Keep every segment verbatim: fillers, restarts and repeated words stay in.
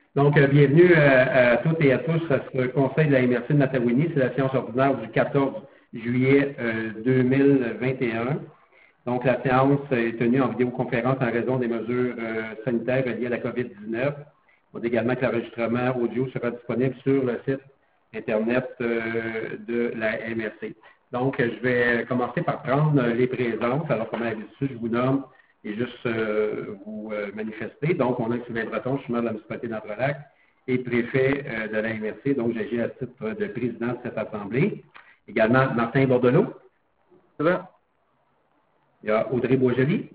Donc, euh, bienvenue à, à toutes et à tous à ce conseil de la M R C de Matawini. C'est la séance ordinaire du quatorze juillet euh, deux mille vingt et un. Donc, la séance est tenue en vidéoconférence en raison des mesures euh, sanitaires liées à la COVID dix-neuf. On dit également que l'enregistrement audio sera disponible sur le site Internet euh, de la M R C. Donc, je vais commencer par prendre les présences. Alors, comme d'habitude, je vous nomme et juste euh, vous euh, manifester. Donc, on a Sylvain Breton, je suis maire de la municipalité d'Entrelac et préfet euh, de la M R C. Donc, j'agis à titre de président de cette assemblée. Également, Martin Bordelot. Ça va? Il y a Audrey Boisjoli.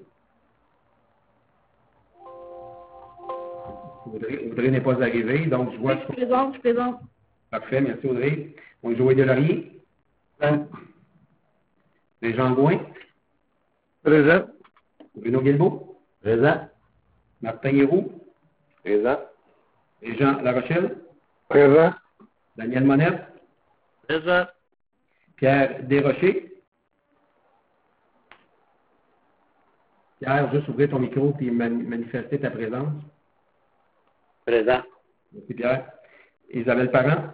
Audrey, Audrey n'est pas arrivée, donc je vois... Oui, je présente, je présente. Parfait, merci Audrey. Donc, Joël Delaurier. Présent. Jean Gouin. Présent. Bruno Guilbeault. Présent. Martin Héroux. Présent. Et Jean Larochelle. Présent. Daniel Monette. Présent. Pierre Desrochers. Pierre, juste ouvrir ton micro et manifester ta présence. Présent. Merci Pierre. Isabelle Parent.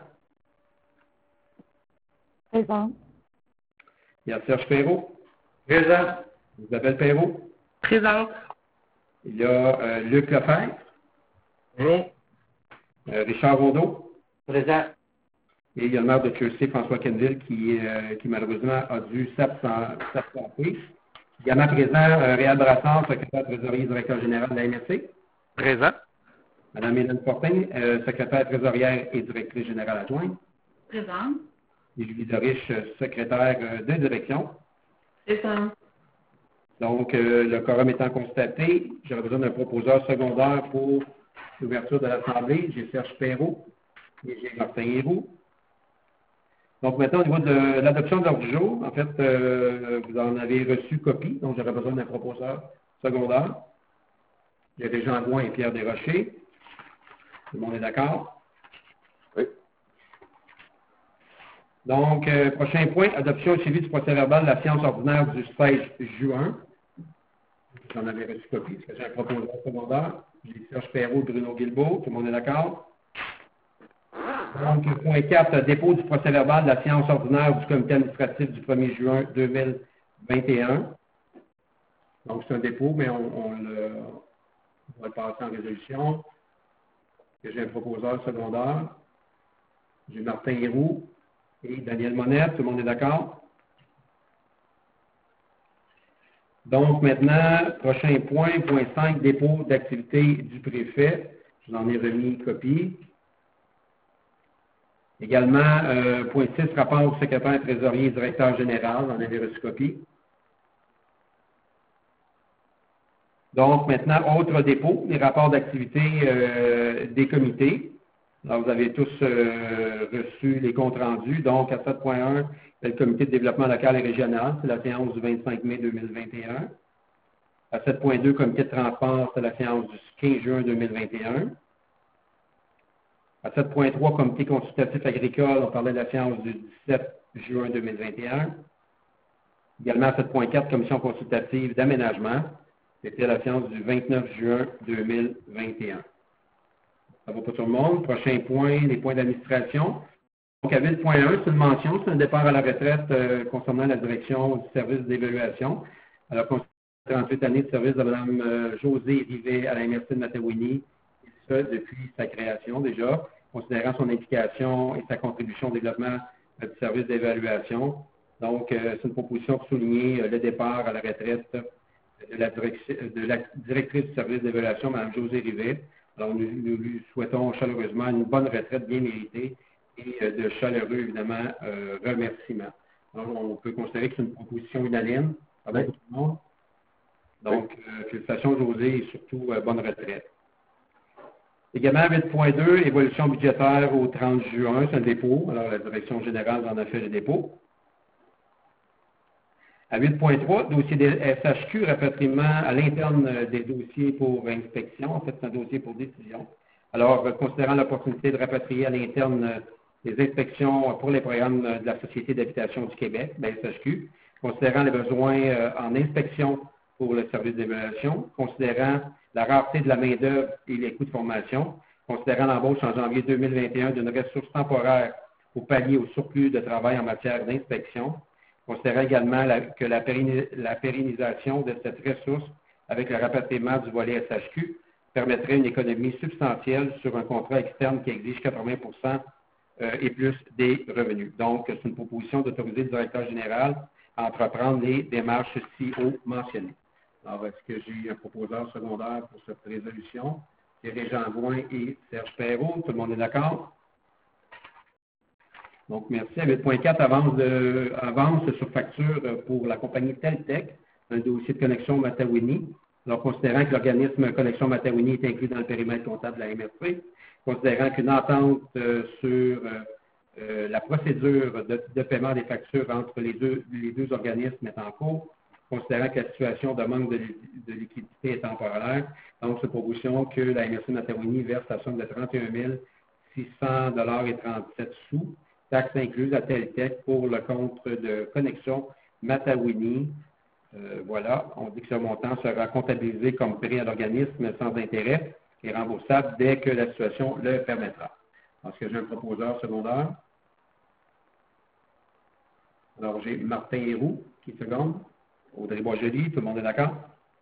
Présente. Il y a Serge Perrault. Présent. Isabelle Perrault. Présente. Il y a euh, Luc Lefebvre. Oui. Euh, Richard Rondeau. Présent. Et il y a le maire de Quercy, François Quenneville, qui, euh, qui malheureusement a dû s'absenter. Également présent, euh, Réal Brassard, secrétaire trésorier directeur général de la M R C. Présent. Madame Hélène Fortin, euh, secrétaire trésorière et directrice générale adjointe. Présente. Et Julie Deriche, secrétaire euh, de direction. Présente. Donc, euh, le quorum étant constaté, j'aurais besoin d'un proposeur secondaire pour l'ouverture de l'Assemblée. J'ai Serge Perrault et j'ai Martin Héroux. Donc, maintenant, au niveau de l'adoption de l'ordre du jour, en fait, euh, vous en avez reçu copie, donc j'aurais besoin d'un proposeur secondaire. J'ai Jean Gouin et Pierre Desrochers. Tout le monde est d'accord? Oui. Donc, euh, prochain point, adoption et suivi du procès-verbal de la séance ordinaire du seize juin. J'en avais reçu copie, parce que j'ai un proposeur secondaire. J'ai Serge Perrault, Bruno Guilbeault. Tout le monde est d'accord? Donc, point quatre, dépôt du procès-verbal de la séance ordinaire du comité administratif du premier juin deux mille vingt et un. Donc, c'est un dépôt, mais on, on, le, on va le passer en résolution. J'ai un proposeur secondaire. J'ai Martin Héroux et Daniel Monette. Tout le monde est d'accord? Donc, maintenant, prochain point, point cinq, dépôt d'activité du préfet. Je vous en ai remis copie. Également, euh, point six, rapport au secrétaire trésorier et directeur général. J'en avais reçu copie. Donc, maintenant, autre dépôt, les rapports d'activité euh, des comités. Alors, vous avez tous euh, reçu les comptes rendus. Donc, à sept point un, c'est le comité de développement local et régional, c'est la séance du vingt-cinq mai deux mille vingt et un. À sept point deux, comité de transport, c'est la séance du quinze juin deux mille vingt et un. À sept point trois, comité consultatif agricole, on parlait de la séance du dix-sept juin deux mille vingt et un. Également à sept point quatre, commission consultative d'aménagement, c'était la séance du vingt-neuf juin deux mille vingt et un. Ça va pour tout le monde. Prochain point, les points d'administration. Donc, à huit point un, c'est une mention, c'est un départ à la retraite euh, concernant la direction du service d'évaluation. Alors, trente-huit années de service de Mme euh, Josée Rivet à la M R C de Matawini, et ce, depuis sa création déjà, considérant son implication et sa contribution au développement euh, du service d'évaluation. Donc, euh, c'est une proposition pour souligner euh, le départ à la retraite de la, de la directrice du service d'évaluation, Mme Josée Rivet. Alors, nous, nous lui souhaitons chaleureusement une bonne retraite bien méritée et euh, de chaleureux, évidemment, euh, remerciements. Alors, on peut considérer que c'est une proposition unanime. Ça va pour tout le monde? Donc, euh, félicitations Josée et surtout euh, bonne retraite. Également, huit point deux, évolution budgétaire au trente juin, c'est un dépôt. Alors, la direction générale en a fait le dépôt. À huit point trois, dossier des S H Q, rapatriement à l'interne des dossiers pour inspection. En fait, c'est un dossier pour décision. Alors, considérant l'opportunité de rapatrier à l'interne des inspections pour les programmes de la Société d'habitation du Québec, la S H Q, considérant les besoins en inspection pour le service d'évaluation, considérant la rareté de la main-d'œuvre et les coûts de formation, considérant l'embauche en janvier deux mille vingt et un d'une ressource temporaire pour pallier au surplus de travail en matière d'inspection, considérant également la, que la, pérenni, la pérennisation de cette ressource avec le rapatriement du volet S H Q permettrait une économie substantielle sur un contrat externe qui exige quatre-vingts pour cent euh, et plus des revenus. Donc, c'est une proposition d'autoriser le directeur général à entreprendre les démarches ci haut mentionnées. Alors, est-ce que j'ai un proposeur secondaire pour cette résolution? C'est Régent Gouin et Serge Perrault. Tout le monde est d'accord? Donc, merci. À huit point quatre, avance, de, avance sur facture pour la compagnie Teltec, un dossier de connexion Matawini. Alors, considérant que l'organisme Connexion Matawini est inclus dans le périmètre comptable de la M R C, considérant qu'une entente euh, sur euh, euh, la procédure de, de paiement des factures entre les deux, les deux organismes est en cours, considérant que la situation de manque de, de liquidité est temporaire, donc c'est proposition que la M R C Matawini verse la somme de trente et un mille six cents dollars et trente-sept sous, taxes incluses à Teltec pour le compte de connexion Matawini. Euh, voilà, on dit que ce montant sera comptabilisé comme prêt à l'organisme sans intérêt et remboursable dès que la situation le permettra. Est-ce que j'ai un proposeur secondaire? Alors, j'ai Martin Héroux, qui seconde. Audrey Boisjoli, tout le monde est d'accord?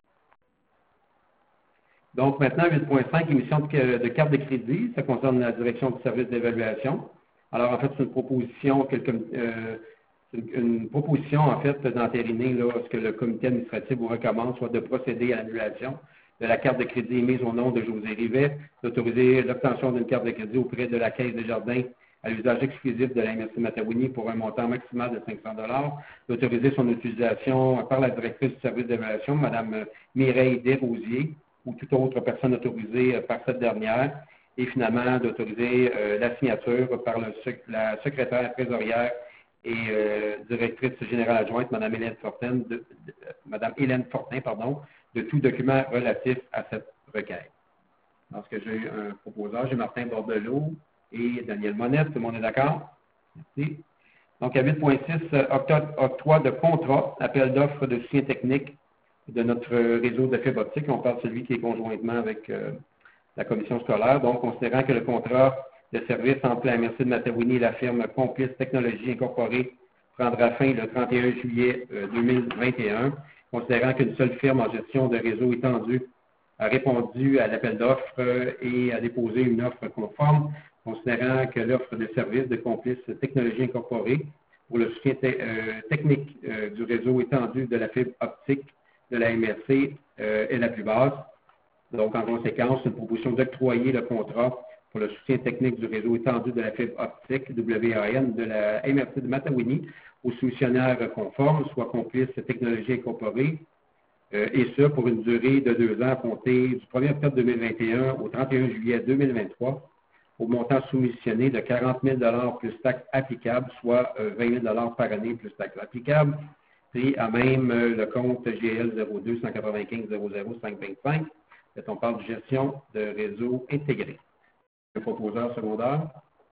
Donc, maintenant, huit point cinq, émission de, de carte de crédit. Ça concerne la direction du service d'évaluation. Alors, en fait, c'est une proposition, quelque, euh, une, une proposition, en fait, d'entériner là, ce que le comité administratif vous recommande, soit de procéder à l'annulation de la carte de crédit émise au nom de José Rivet, d'autoriser l'obtention d'une carte de crédit auprès de la Caisse des Jardins à l'usage exclusif de la M R C Matawini pour un montant maximal de cinq cents dollars, d'autoriser son utilisation par la directrice du service d'évaluation, Mme Mireille Desrosiers, ou toute autre personne autorisée par cette dernière, et finalement d'autoriser euh, la signature par le, la secrétaire trésorière et euh, directrice générale adjointe, Mme Hélène Fortin, de, de, Mme Hélène Fortin, pardon, de tout document relatif à cette requête. Lorsque j'ai un proposeur, j'ai Martin Bordelot et Daniel Monette. Tout le monde est d'accord? Merci. Donc, à huit point six, octroi de contrat, appel d'offres de soutien technique de notre réseau de fibre optique. On parle de celui qui est conjointement avec euh, la commission scolaire. Donc, considérant que le contrat de service entre la M R C de Matawini et la firme Complice Technologies Incorporée prendra fin le trente et un juillet deux mille vingt et un, considérant qu'une seule firme en gestion de réseau étendu a répondu à l'appel d'offres et a déposé une offre conforme, considérant que l'offre de service de Complice Technologies Incorporée pour le soutien te euh, technique euh, du réseau étendu de la fibre optique de la M R C euh, est la plus basse. Donc, en conséquence, une proposition d'octroyer le contrat pour le soutien technique du réseau étendu de la fibre optique W A N de la M R C de Matawini aux solutionnaires conformes, soit Complice Technologies Incorporée, euh, et ce pour une durée de deux ans à compter du premier octobre deux mille vingt et un au trente et un juillet deux mille vingt-trois, au montant soumissionné de quarante mille dollars plus taxes applicables, soit euh, vingt mille dollars par année plus taxes applicables, pris à même euh, le compte G L zéro deux cent quatre-vingt-quinze zéro zéro cinq vingt-cinq. On parle de gestion de réseau intégré. Le proposeur secondaire,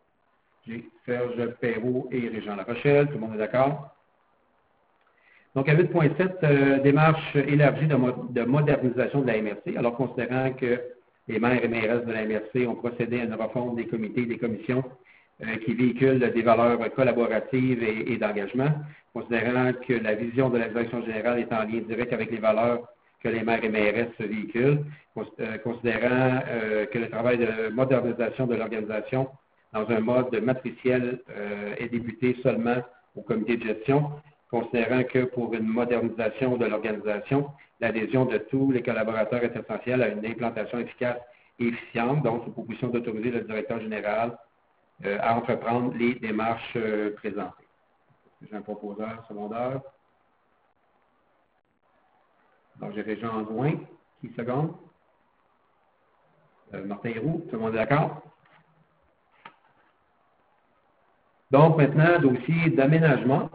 j'ai Serge Perrault et Régent Larochelle. Tout le monde est d'accord? Donc, à huit point sept, euh, démarche élargie de, mo de modernisation de la M R C. Alors, considérant que les maires et maires de la M R C ont procédé à une refonte des comités et des commissions euh, qui véhiculent des valeurs collaboratives et, et d'engagement, considérant que la vision de la direction générale est en lien direct avec les valeurs que les maires et maires véhiculent, considérant euh, que le travail de modernisation de l'organisation dans un mode matriciel euh, est débuté seulement au comité de gestion, considérant que pour une modernisation de l'organisation, l'adhésion de tous les collaborateurs est essentielle à une implantation efficace et efficiente, donc c'est une proposition d'autoriser le directeur général euh, à entreprendre les démarches euh, présentées. J'ai un proposeur secondaire. Donc, j'ai Régent Gouin, qui seconde. Euh, Martin Héroux, tout le monde est d'accord? Donc, maintenant, dossier d'aménagement.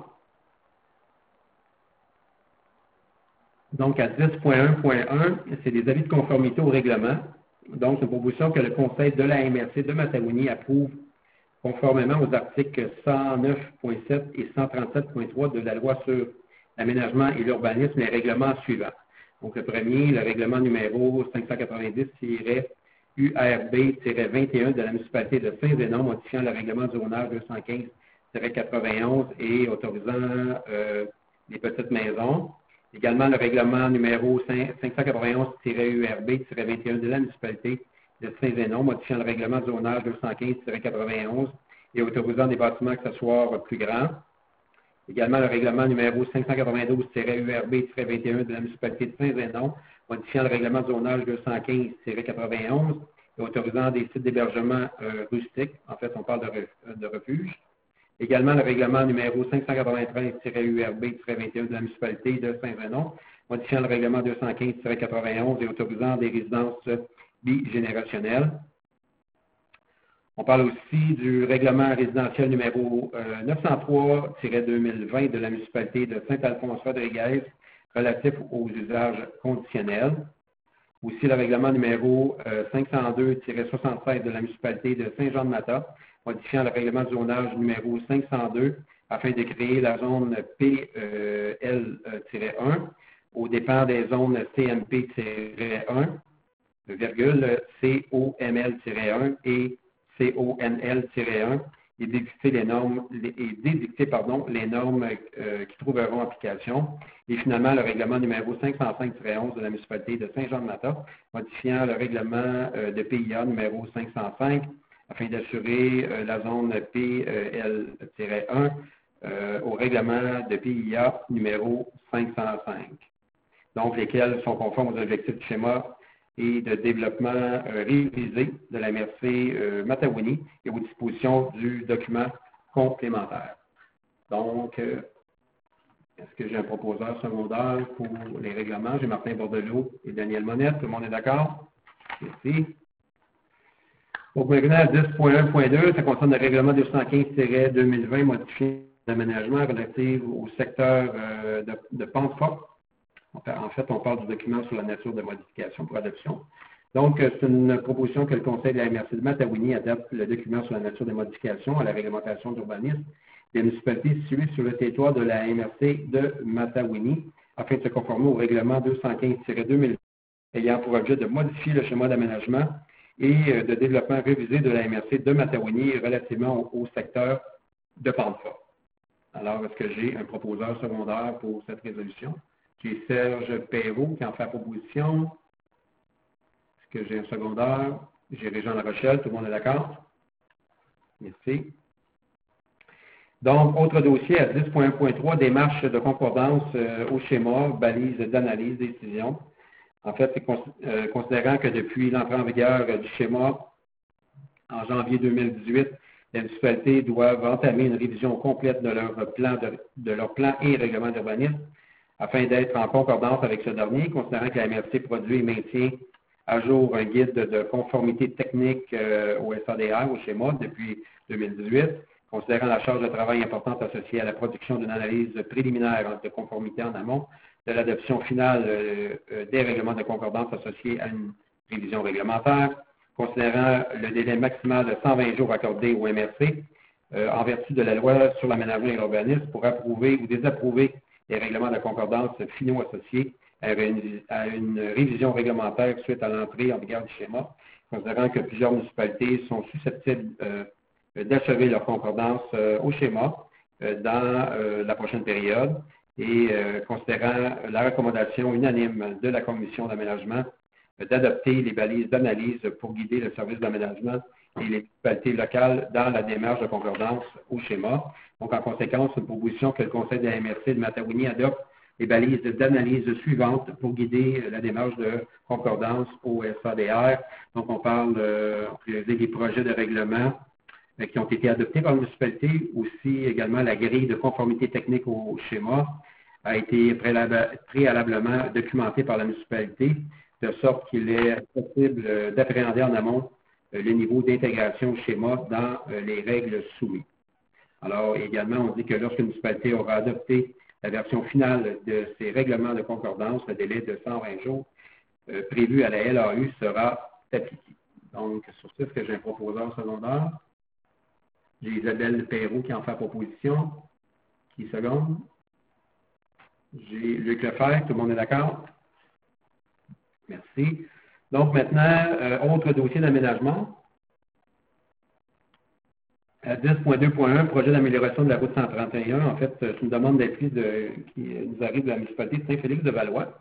Donc, à dix point un point un, c'est des avis de conformité au règlement. Donc, c'est une proposition que le Conseil de la M R C de Matawini approuve conformément aux articles cent neuf point sept et cent trente-sept point trois de la loi sur l'aménagement et l'urbanisme, les règlements suivants. Donc, le premier, le règlement numéro cinq cent quatre-vingt-dix U R B vingt et un de la municipalité de Saint-Zénon, modifiant le règlement du zonage deux cent quinze quatre-vingt-onze et autorisant euh, les petites maisons. Également le règlement numéro cinq cent quatre-vingt-onze U R B vingt et un de la municipalité de Saint-Zénon, modifiant le règlement du zonage deux cent quinze quatre-vingt-onze et autorisant des bâtiments accessoires plus grands. Également le règlement numéro cinq cent quatre-vingt-douze U R B vingt et un de la municipalité de Saint-Zénon, modifiant le règlement de zonage deux cent quinze quatre-vingt-onze et autorisant des sites d'hébergement euh, rustiques. En fait, on parle de, ref, de refuge. Également le règlement numéro cinq cent quatre-vingt-treize U R B vingt et un de la municipalité de Saint-Zénon, modifiant le règlement deux cent quinze quatre-vingt-onze et autorisant des résidences bigénérationnelles. On parle aussi du règlement résidentiel numéro euh, neuf cent trois deux mille vingt de la municipalité de Saint-Alphonse-Rodriguez relatif aux usages conditionnels. Aussi le règlement numéro euh, cinq cent deux soixante-seize de la municipalité de Saint-Jean-de-Mata, modifiant le règlement de zonage numéro cinq cent deux afin de créer la zone P L un aux dépens des zones C M P un, virgule, C O M L un et C O N L un et d'édicter les normes, et d'édicter, pardon, les normes euh, qui trouveront application. Et finalement, le règlement numéro cinq cent cinq onze de la municipalité de Saint-Jean-de-Mata, modifiant le règlement euh, de P I A numéro cinq cent cinq afin d'assurer euh, la zone P L un euh, au règlement de P I A numéro cinq cent cinq. Donc, lesquels sont conformes aux objectifs du schéma et de développement euh, révisé de la M R C euh, Matawini et aux dispositions du document complémentaire. Donc, euh, est-ce que j'ai un proposeur secondaire pour les règlements? J'ai Martin Bordelot et Daniel Monette. Tout le monde est d'accord? Merci. Donc, maintenant, à dix point un point deux, ça concerne le règlement deux cent quinze deux mille vingt modifié d'aménagement relatif au secteur euh, de, de pente forte. En fait, on parle du document sur la nature de modification pour adoption. Donc, c'est une proposition que le Conseil de la M R C de Matawini adopte le document sur la nature des modifications à la réglementation d'urbanisme des municipalités situées sur le territoire de la M R C de Matawini afin de se conformer au règlement deux cent quinze deux mille ayant pour objet de modifier le schéma d'aménagement et de développement révisé de la M R C de Matawini relativement au, au secteur de pente forte. Alors, est-ce que j'ai un proposeur secondaire pour cette résolution? J'ai Serge Perrault qui en fait la proposition. Est-ce que j'ai un secondaire? J'ai Régent La Rochelle. Tout le monde est d'accord? Merci. Donc, autre dossier à dix point un point trois, démarche de concordance euh, au schéma, balise d'analyse, décision. En fait, c'est cons euh, considérant que depuis l'entrée en vigueur euh, du schéma en janvier deux mille dix-huit, les municipalités doivent entamer une révision complète de leur plan, de, de leur plan et règlement d'urbanisme afin d'être en concordance avec ce dernier, considérant que la M R C produit et maintient à jour un guide de conformité technique euh, au S A D R, au schéma, depuis deux mille dix-huit, considérant la charge de travail importante associée à la production d'une analyse préliminaire de conformité en amont, de l'adoption finale euh, euh, des règlements de concordance associés à une révision réglementaire, considérant le délai maximal de cent vingt jours accordé au M R C, euh, en vertu de la loi sur l'aménagement et l'urbanisme, pour approuver ou désapprouver les règlements de concordance finaux associés à une, à une révision réglementaire suite à l'entrée en vigueur du schéma, considérant que plusieurs municipalités sont susceptibles euh, d'achever leur concordance euh, au schéma euh, dans euh, la prochaine période et euh, considérant la recommandation unanime de la Commission d'aménagement euh, d'adopter les balises d'analyse pour guider le service d'aménagement et les municipalités locales dans la démarche de concordance au schéma. Donc, en conséquence, une proposition que le Conseil de la M R C de Matawini adopte les balises d'analyse suivantes pour guider la démarche de concordance au S A D R. Donc, on parle euh, des projets de règlement euh, qui ont été adoptés par la municipalité, aussi également la grille de conformité technique au schéma a été préalablement documentée par la municipalité, de sorte qu'il est possible d'appréhender en amont le niveau d'intégration au schéma dans les règles soumises. Alors, également, on dit que lorsque la municipalité aura adopté la version finale de ces règlements de concordance, le délai de cent vingt jours euh, prévu à la L A U sera appliqué. Donc, sur ce, est-ce que j'ai un proposeur secondaire? J'ai Isabelle Perrault qui en fait proposition. Qui seconde? J'ai Luc Lefebvre. Tout le monde est d'accord? Merci. Donc maintenant, euh, autre dossier d'aménagement. À dix point deux point un, projet d'amélioration de la route cent trente et un. En fait, c'est une demande d'appui de, qui nous arrive de la municipalité de Saint-Félix-de-Valois.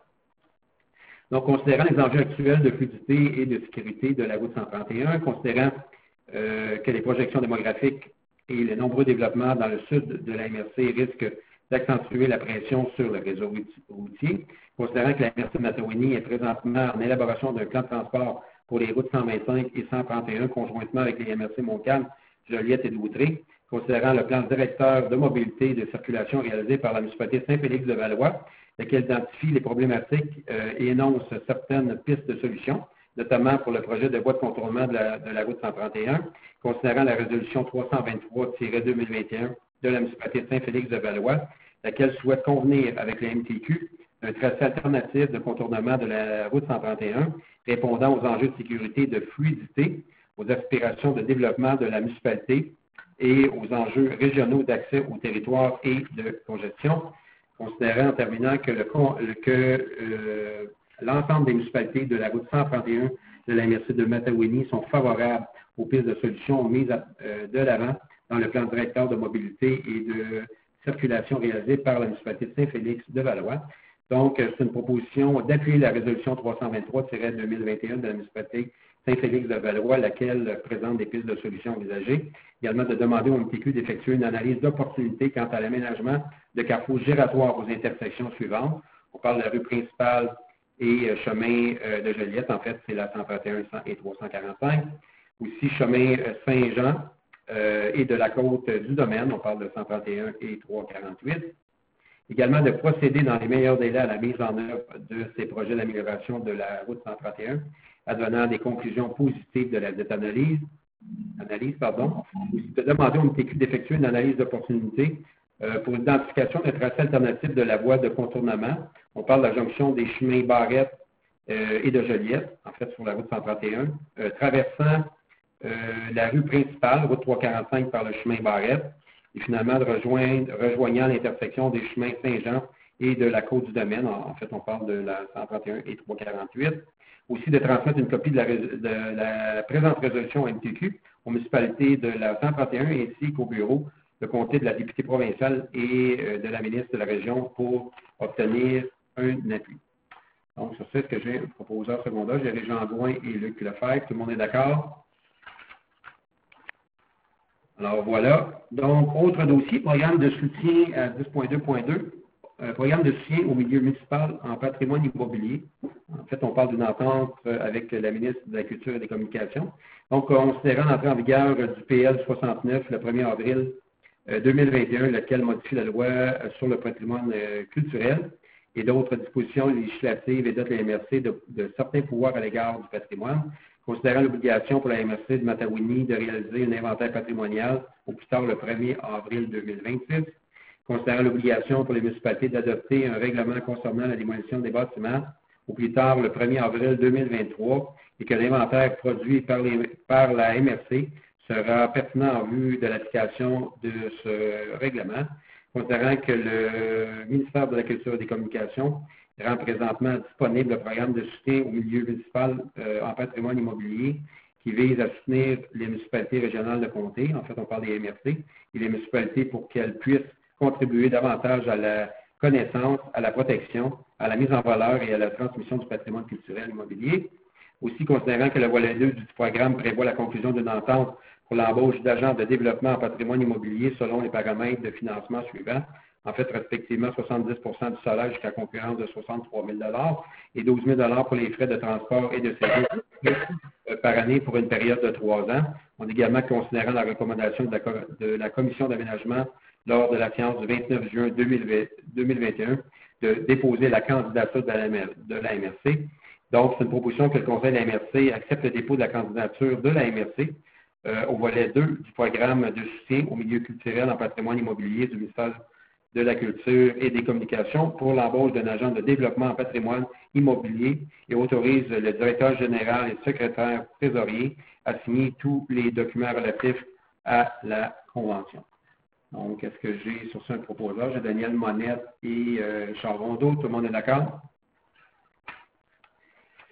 Donc, considérant les enjeux actuels de fluidité et de sécurité de la route cent trente et un, considérant euh, que les projections démographiques et les nombreux développements dans le sud de la M R C risquent d'accentuer la pression sur le réseau routier, considérant que la M R C de Matawini est présentement en élaboration d'un plan de transport pour les routes cent vingt-cinq et cent trente et un, conjointement avec les M R C Montcalm, Joliette et Doutré, considérant le plan directeur de mobilité et de circulation réalisé par la municipalité de Saint-Félix-de-Valois, lequel identifie les problématiques euh, et énonce certaines pistes de solutions, notamment pour le projet de voie de contournement de la, de la route cent trente et un, considérant la résolution trois cent vingt-trois tiret deux mille vingt et un de la municipalité de Saint-Félix-de-Valois, laquelle souhaite convenir avec la M T Q un tracé alternatif de contournement de la route cent trente et un, répondant aux enjeux de sécurité et de fluidité, aux aspirations de développement de la municipalité et aux enjeux régionaux d'accès au territoire et de congestion, considérant en terminant que le, que, euh, l'ensemble des municipalités de la route cent trente et un de la M R C de Matawini sont favorables aux pistes de solutions mises à, euh, de l'avant dans le plan directeur de mobilité et de circulation réalisé par la municipalité de Saint-Félix-de-Valois. Donc, c'est une proposition d'appuyer la résolution trois cent vingt-trois tiret deux mille vingt et un de la municipalité Saint-Félix-de-Valois, laquelle présente des pistes de solutions envisagées. Également de demander au M T Q d'effectuer une analyse d'opportunité quant à l'aménagement de carrefours giratoires aux intersections suivantes. On parle de la rue principale et euh, chemin euh, de Joliette. En fait, c'est la cent trente et un et trois cent quarante-cinq. Aussi, chemin euh, Saint-Jean euh, et de la côte euh, du domaine. On parle de cent trente et un et trois cent quarante-huit. Également de procéder dans les meilleurs délais à la mise en œuvre de ces projets d'amélioration de la route cent trente et un, advenant des conclusions positives de la dette analyse, analyse pardon, aussi de demander au M T Q d'effectuer une analyse d'opportunité euh, pour l'identification d'un tracé alternatif de la voie de contournement. On parle de la jonction des chemins Barrette euh, et de Joliette, en fait sur la route cent trente et un, euh, traversant euh, la rue principale, route trois cent quarante-cinq par le chemin Barrette, et finalement de rejoindre, rejoignant l'intersection des chemins Saint-Jean et de la côte du domaine. En, en fait, on parle de la cent trente et un et trois cent quarante-huit. Aussi de transmettre une copie de la, de la présente résolution M T Q aux municipalités de la cent trente et un ainsi qu'au bureau de comté de la députée provinciale et euh, de la ministre de la région pour obtenir un appui. Donc, sur ce, ce que j'ai un proposeur secondaire, j'ai Jean Gouin et Luc Lefebvre. Tout le monde est d'accord? Alors voilà. Donc, autre dossier, programme de soutien à dix point deux point deux, euh, programme de soutien au milieu municipal en patrimoine immobilier. En fait, on parle d'une entente avec la ministre de la Culture et des Communications. Donc, considérant l'entrée en vigueur du P L soixante-neuf le premier avril deux mille vingt et un, lequel modifie la loi sur le patrimoine culturel et d'autres dispositions législatives et d'autres la M R C de, de certains pouvoirs à l'égard du patrimoine, considérant l'obligation pour la M R C de Matawini de réaliser un inventaire patrimonial au plus tard le premier avril deux mille vingt-six, considérant l'obligation pour les municipalités d'adopter un règlement concernant la démolition des bâtiments au plus tard le premier avril deux mille vingt-trois et que l'inventaire produit par, les, par la M R C sera pertinent en vue de l'application de ce règlement, considérant que le ministère de la Culture et des Communications rend présentement disponible le programme de soutien au milieu municipal euh, en patrimoine immobilier qui vise à soutenir les municipalités régionales de comté, en fait on parle des M R C, et les municipalités pour qu'elles puissent contribuer davantage à la connaissance, à la protection, à la mise en valeur et à la transmission du patrimoine culturel immobilier. Aussi, considérant que le volet deux du programme prévoit la conclusion d'une entente pour l'embauche d'agents de développement en patrimoine immobilier selon les paramètres de financement suivants, en fait, respectivement soixante-dix pour cent du salaire jusqu'à concurrence de soixante-trois mille dollars et douze mille dollars pour les frais de transport et de séjour par année pour une période de trois ans. On est également considérant la recommandation de la, de la Commission d'aménagement lors de la séance du vingt-neuf juin deux mille vingt et un de déposer la candidature de la, de la M R C. Donc, c'est une proposition que le Conseil de la M R C accepte le dépôt de la candidature de la M R C euh, au volet deux du programme de soutien au milieu culturel en patrimoine immobilier du ministère de la Culture et des Communications pour l'embauche d'un agent de développement en patrimoine immobilier et autorise le directeur général et le secrétaire trésorier à signer tous les documents relatifs à la convention. Donc, est-ce que j'ai sur ça un proposeur? J'ai Daniel Monette et euh, Charles Rondeau. Tout le monde est d'accord?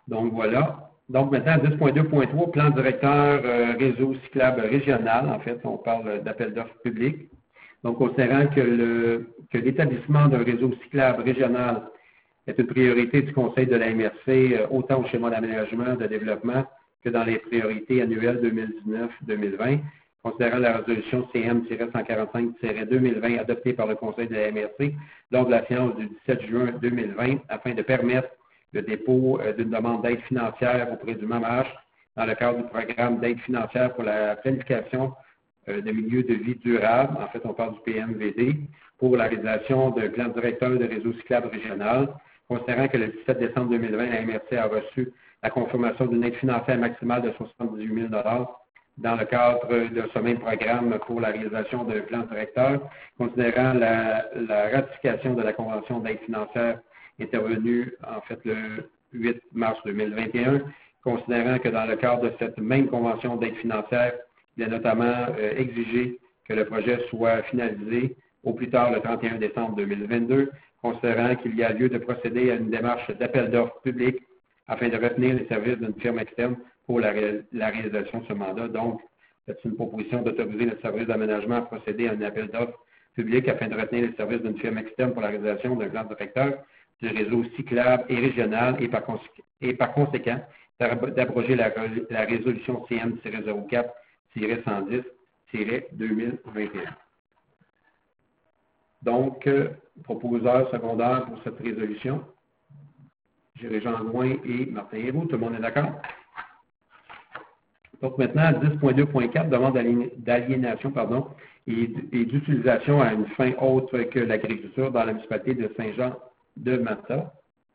Donc, voilà. Donc, maintenant, dix point deux point trois, plan directeur euh, réseau cyclable régional. En fait, on parle d'appel d'offres public. Donc, considérant que le, que l'établissement d'un réseau cyclable régional est une priorité du Conseil de la M R C, euh, autant au schéma d'aménagement, de développement, que dans les priorités annuelles deux mille dix-neuf deux mille vingt, considérant la résolution C M cent quarante-cinq deux mille vingt adoptée par le Conseil de la M R C lors de la séance du dix-sept juin deux mille vingt, afin de permettre le dépôt euh, d'une demande d'aide financière auprès du M A M H dans le cadre du programme d'aide financière pour la planification euh, de milieux de vie durables, en fait on parle du P M V D, pour la réalisation d'un plan directeur de réseau cyclable régional, considérant que le dix-sept décembre deux mille vingt, la M R C a reçu la confirmation d'une aide financière maximale de soixante-dix-huit mille dollars dans le cadre de ce même programme pour la réalisation d'un plan directeur, considérant la, la ratification de la Convention d'aide financière intervenue en fait le huit mars deux mille vingt et un, considérant que dans le cadre de cette même convention d'aide financière, il est notamment euh, exigé que le projet soit finalisé au plus tard le trente et un décembre deux mille vingt-deux, considérant qu'il y a lieu de procéder à une démarche d'appel d'offres public afin de retenir les services d'une firme externe pour la, ré la réalisation de ce mandat. Donc, c'est une proposition d'autoriser le service d'aménagement à procéder à un appel d'offres public afin de retenir les services d'une firme externe pour la réalisation d'un plan directeur du réseau cyclable et régional et par, et par conséquent d'abroger la, la résolution C M zéro quatre cent dix deux mille vingt et un. Donc, euh, proposeur secondaire pour cette résolution, Jean Gouin et Martin Héroux. Tout le monde est d'accord? Donc maintenant, dix point deux point quatre, demande d'aliénation pardon, et, et d'utilisation à une fin autre que l'agriculture dans la municipalité de Saint-Jean-de-Mata.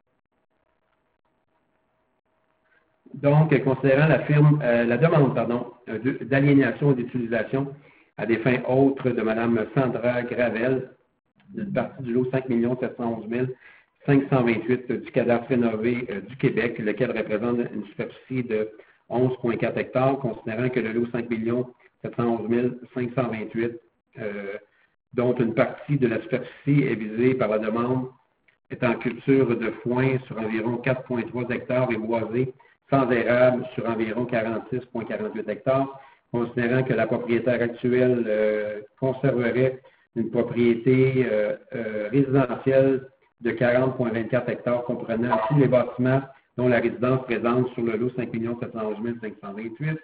Donc, considérant la, firme, euh, la demande pardon, d'aliénation et d'utilisation à des fins autres de Mme Sandra Gravel, d'une partie du lot cinq millions sept cent onze mille cinq cent vingt-huit du cadastre rénové euh, du Québec, lequel représente une superficie de onze virgule quatre hectares, considérant que le lot cinq millions sept cent onze mille cinq cent vingt-huit, euh, dont une partie de la superficie est visée par la demande, est en culture de foin sur environ quatre virgule trois hectares et boisé sans érable sur environ quarante-six virgule quarante-huit hectares, considérant que la propriétaire actuelle euh, conserverait une propriété euh, euh, résidentielle de quarante virgule vingt-quatre hectares comprenant tous les bâtiments dont la résidence présente sur le lot cinq millions sept cent onze mille cinq cent vingt-huit.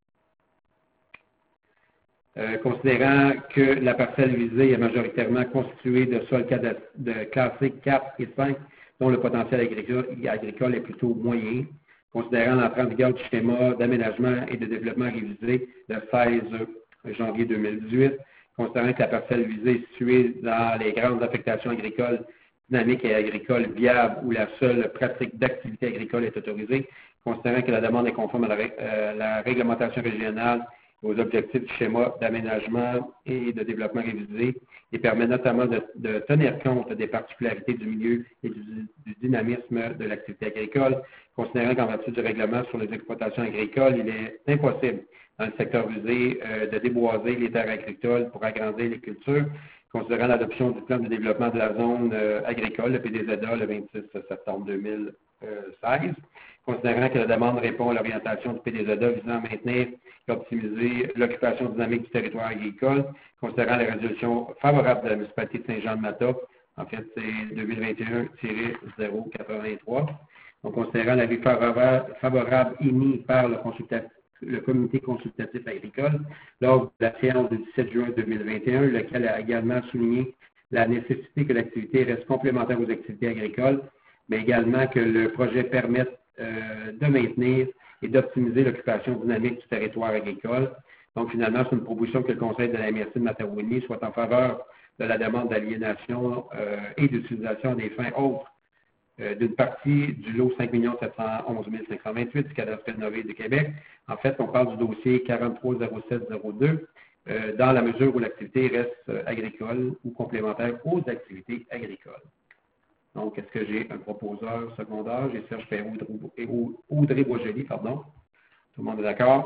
Euh, considérant que la parcelle visée est majoritairement constituée de sols de classés quatre et cinq, dont le potentiel agricole, agricole est plutôt moyen, considérant l'entrée en vigueur du schéma d'aménagement et de développement révisé le seize janvier deux mille dix-huit, considérant que la parcelle visée est située dans les grandes affectations agricoles dynamiques et agricoles viables où la seule pratique d'activité agricole est autorisée, considérant que la demande est conforme à la, euh, la réglementation régionale et aux objectifs du schéma d'aménagement et de développement révisé et permet notamment de, de tenir compte des particularités du milieu et du, du dynamisme de l'activité agricole, considérant qu'en vertu du règlement sur les exploitations agricoles, il est impossible dans le secteur visé euh, de déboiser les terres agricoles pour agrandir les cultures, considérant l'adoption du plan de développement de la zone euh, agricole, le P D Z A, le vingt-six septembre deux mille seize, considérant que la demande répond à l'orientation du P D Z A visant à maintenir et optimiser l'occupation dynamique du territoire agricole, considérant la résolution favorable de la municipalité de Saint-Jean-de-Mata, en fait c'est deux mille vingt et un zéro quatre-vingt-trois, donc considérant l'avis favorable, favorable émis par le consultatif le comité consultatif agricole lors de la séance du dix-sept juin deux mille vingt et un, lequel a également souligné la nécessité que l'activité reste complémentaire aux activités agricoles, mais également que le projet permette euh, de maintenir et d'optimiser l'occupation dynamique du territoire agricole. Donc, finalement, c'est une proposition que le Conseil de la M R C de Mattarouini soit en faveur de la demande d'aliénation euh, et d'utilisation des fins autres Euh, d'une partie du lot cinq millions sept cent onze mille cinq cent vingt-huit du cadastre rénové du Québec. En fait, on parle du dossier quarante-trois zéro sept zéro deux, euh, dans la mesure où l'activité reste euh, agricole ou complémentaire aux activités agricoles. Donc, est-ce que j'ai un proposeur secondaire? J'ai Serge Perrault et Audrey Boisjoli, pardon. Tout le monde est d'accord?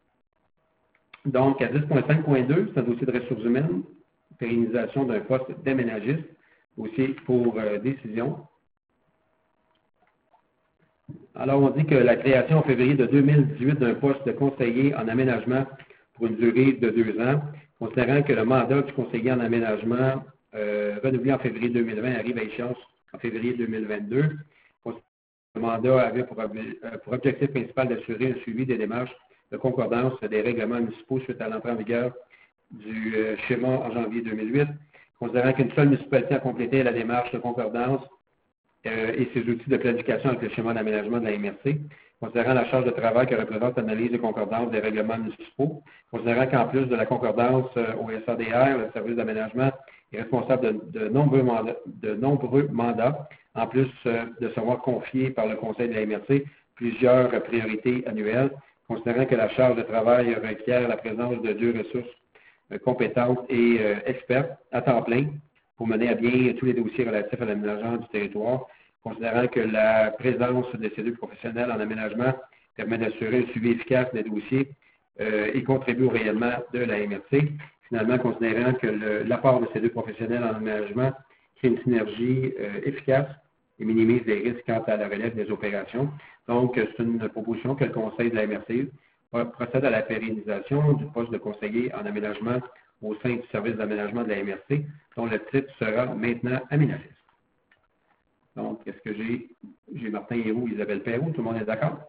Donc, à dix point cinq point deux, c'est un dossier de ressources humaines, pérennisation d'un poste d'aménagiste, dossier pour euh, décision. Alors, on dit que la création en février de deux mille dix-huit d'un poste de conseiller en aménagement pour une durée de deux ans, considérant que le mandat du conseiller en aménagement euh, renouvelé en février deux mille vingt arrive à échéance en février deux mille vingt-deux. Le mandat avait pour, pour objectif principal d'assurer un suivi des démarches de concordance des règlements municipaux suite à l'entrée en vigueur du euh, schéma en janvier deux mille huit, considérant qu'une seule municipalité a complété la démarche de concordance euh, et ses outils de planification avec le schéma d'aménagement de la M R C, considérant la charge de travail que représente l'analyse de concordance des règlements municipaux, considérant qu'en plus de la concordance euh, au S A D R, le service d'aménagement est responsable de, de, nombreux mandats, de nombreux mandats, en plus euh, de se voir confier par le Conseil de la M R C plusieurs euh, priorités annuelles, considérant que la charge de travail requiert la présence de deux ressources euh, compétentes et euh, expertes à temps plein pour mener à bien tous les dossiers relatifs à l'aménagement du territoire, considérant que la présence de ces deux professionnels en aménagement permet d'assurer un suivi efficace des dossiers euh, et contribue au rayonnement de la M R C. Finalement, considérant que l'apport de ces deux professionnels en aménagement crée une synergie euh, efficace et minimise les risques quant à la relève des opérations. Donc, c'est une proposition que le Conseil de la M R C procède à la pérennisation du poste de conseiller en aménagement au sein du service d'aménagement de la M R C, dont le titre sera maintenant aménagiste. Donc, qu'est-ce que j'ai? J'ai Martin Héroux, Isabelle Perrault, tout le monde est d'accord?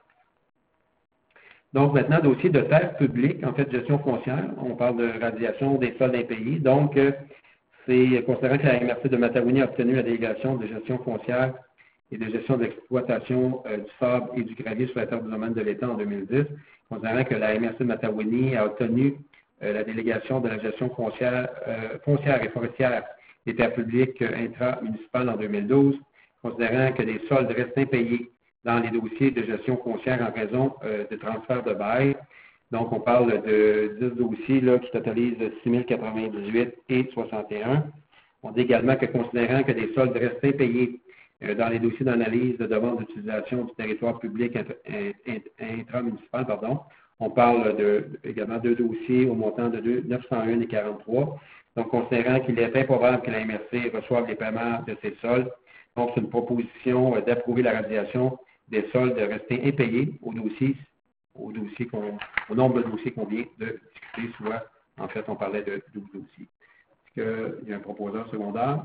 Donc, maintenant, dossier de terre publique, en fait, gestion foncière. On parle de radiation des sols impayés. Donc, euh, c'est considérant que la M R C de Matawini a obtenu la délégation de gestion foncière et de gestion d'exploitation euh, du sable et du gravier sur la terre du domaine de l'État en deux mille dix, considérant que la M R C de Matawini a obtenu euh, la délégation de la gestion foncière, euh, foncière et forestière des terres publiques euh, intra-municipales en deux mille douze, considérant que des soldes restent impayés dans les dossiers de gestion foncière en raison euh, de transfert de bail. Donc, on parle de dix dossiers là, qui totalisent six mille quatre-vingt-dix-huit et soixante et un. On dit également que considérant que des soldes restent impayés euh, dans les dossiers d'analyse de demande d'utilisation du territoire public intramunicipal, pardon, on parle de, également de deux dossiers au montant de neuf cent un et quarante-trois. Donc, considérant qu'il est improbable que la M R C reçoive les paiements de ces soldes, donc c'est une proposition euh, d'approuver la radiation des soldes restés impayés au dossier, au, dossier qu'on, au nombre de dossiers qu'on vient de discuter, soit, en fait, on parlait de douze dossiers. Est-ce qu'il y a un proposeur secondaire?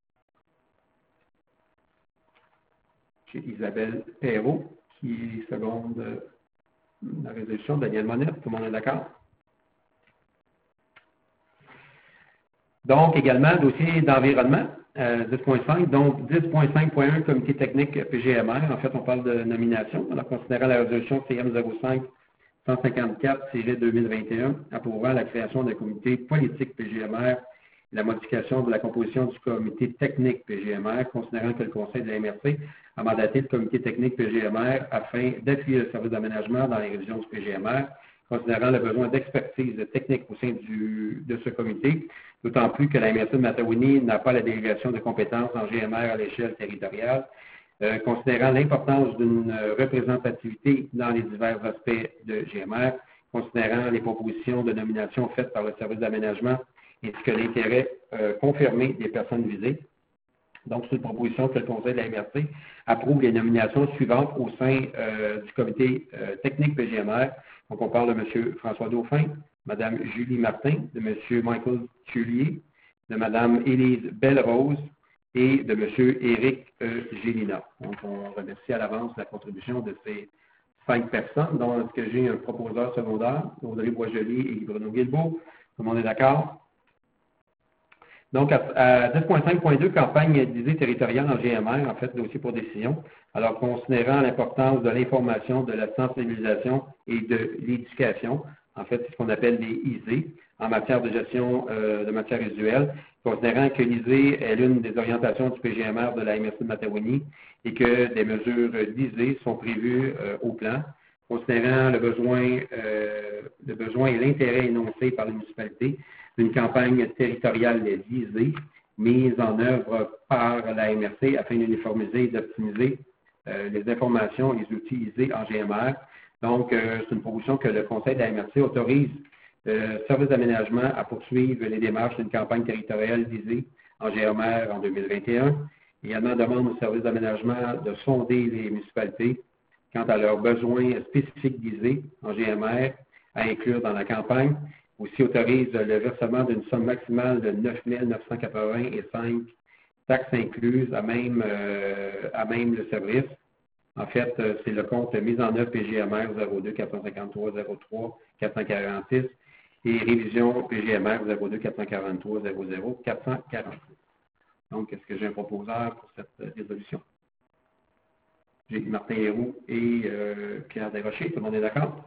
Chez Isabelle Perrault, qui seconde euh, la résolution. Daniel Monette, tout le monde est d'accord? Donc, également, dossier d'environnement. Euh, dix point cinq, donc dix point cinq point un, comité technique P G M R. En fait, on parle de nomination. Alors, considérant la résolution C M zéro cinq cent cinquante-quatre deux mille vingt et un, approuvant la création d'un comité politique P G M R et la modification de la composition du comité technique P G M R, considérant que le Conseil de la M R C a mandaté le comité technique P G M R afin d'appuyer le service d'aménagement dans les révisions du P G M R, considérant le besoin d'expertise technique au sein du, de ce comité, d'autant plus que la M R C de Matawini n'a pas la délégation de compétences en G M R à l'échelle territoriale, euh, considérant l'importance d'une représentativité dans les divers aspects de G M R, considérant les propositions de nomination faites par le service d'aménagement ainsi que l'intérêt euh, confirmé des personnes visées. Donc, c'est une proposition que le Conseil de la M R C approuve les nominations suivantes au sein euh, du comité euh, technique P G M R. Donc, on parle de M. François Dauphin, Mme Julie Martin, de M. Michael Tullier, de Mme Élise Belle-Rose et de M. Éric euh, Gélina. Donc, on remercie à l'avance la contribution de ces cinq personnes, dont est-ce que j'ai un proposeur secondaire, Audrey Boisjoli et Bruno Guilbeault. Tout le monde est d'accord? Donc, à, à dix point cinq point deux, campagne d'idées territoriale en G M R, en fait, dossier pour décision. Alors, considérant l'importance de l'information, de la sensibilisation et de l'éducation, en fait, c'est ce qu'on appelle les I S E, en matière de gestion euh, de matières résiduelles, considérant que l'I S E est l'une des orientations du P G M R de la M R C de Matawini et que des mesures d'I S E sont prévues euh, au plan, considérant le besoin, euh, le besoin et l'intérêt énoncé par les municipalités d'une campagne territoriale d'I S E mise en œuvre par la M R C afin d'uniformiser et d'optimiser euh, les informations et les outils I S E en G M R. Donc, euh, c'est une proposition que le Conseil de la M R C autorise le service d'aménagement à poursuivre les démarches d'une campagne territoriale d'I S E en G M R en deux mille vingt et un. Également, demande au service d'aménagement de sonder les municipalités quant à leurs besoins spécifiques visés en G M R à inclure dans la campagne. Aussi autorise le versement d'une somme maximale de neuf mille neuf cent quatre-vingt-cinq taxes incluses à même, euh, à même le service. En fait, euh, c'est le compte mise en œuvre P G M R zéro deux quatre cent cinquante-trois zéro trois quatre cent quarante-six et révision P G M R zéro deux quatre cent quarante-trois zéro zéro quatre cent quarante-six. Donc, est-ce que j'ai un proposeur pour cette euh, résolution? J'ai Martin Héroux et euh, Pierre Desrochers. Tout le monde est d'accord?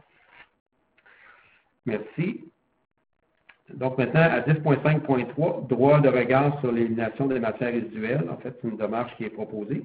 Merci. Donc maintenant, à dix point cinq point trois, droit de regard sur l'élimination des matières résiduelles. En fait, c'est une démarche qui est proposée.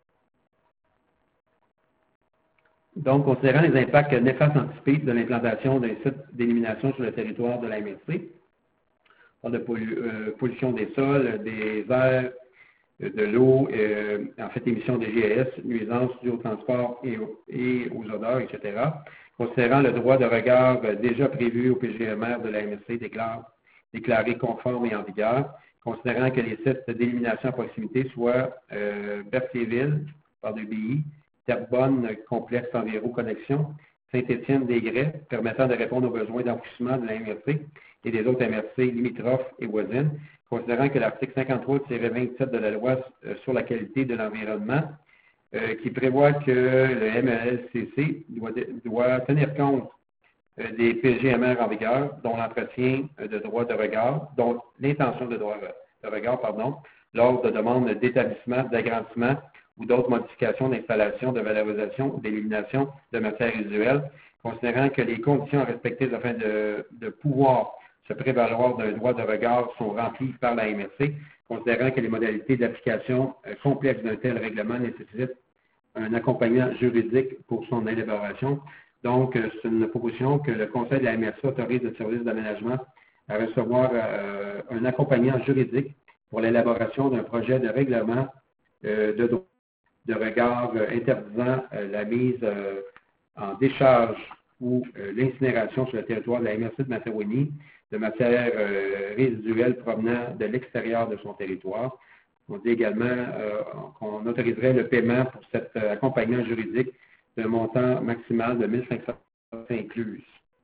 Donc, considérant les impacts néfastes anticipés de l'implantation d'un site d'élimination sur le territoire de la M R C, on parle de pollu euh, pollution des sols, des airs, de l'eau, euh, en fait, émission de G S, nuisances dues au transport et, au, et aux odeurs, et cetera. Considérant le droit de regard euh, déjà prévu au P G M R de la M R C déclare, déclaré conforme et en vigueur, considérant que les sites d'élimination à proximité soient euh, Berthierville, par le B I, Terrebonne, complexe environ connexion, Saint-Étienne-des-Grès, permettant de répondre aux besoins d'enfouissement de la M R C et des autres M R C limitrophes et voisines, considérant que l'article cinquante-trois tiret vingt-sept de la loi euh, sur la qualité de l'environnement, euh, qui prévoit que le M L C C doit, doit tenir compte euh, des P G M R en vigueur, dont l'entretien euh, de droit de regard, dont l'intention de droit de regard, pardon, lors de demandes d'établissement, d'agrandissement ou d'autres modifications d'installation, de valorisation ou d'élimination de matières résiduelles, considérant que les conditions à respecter afin de, de pouvoir se prévaloir d'un droit de regard sont remplies par la M R C, considérant que les modalités d'application euh, complexes d'un tel règlement nécessitent un accompagnement juridique pour son élaboration. Donc, euh, c'est une proposition que le Conseil de la M R C autorise le service d'aménagement à recevoir euh, un accompagnement juridique pour l'élaboration d'un projet de règlement euh, de droit de regard euh, interdisant euh, la mise euh, en décharge ou euh, l'incinération sur le territoire de la M R C de Matawini de matières euh, résiduelles provenant de l'extérieur de son territoire. On dit également euh, qu'on autoriserait le paiement pour cet euh, accompagnement juridique d'un montant maximal de mille cinq cents inclus.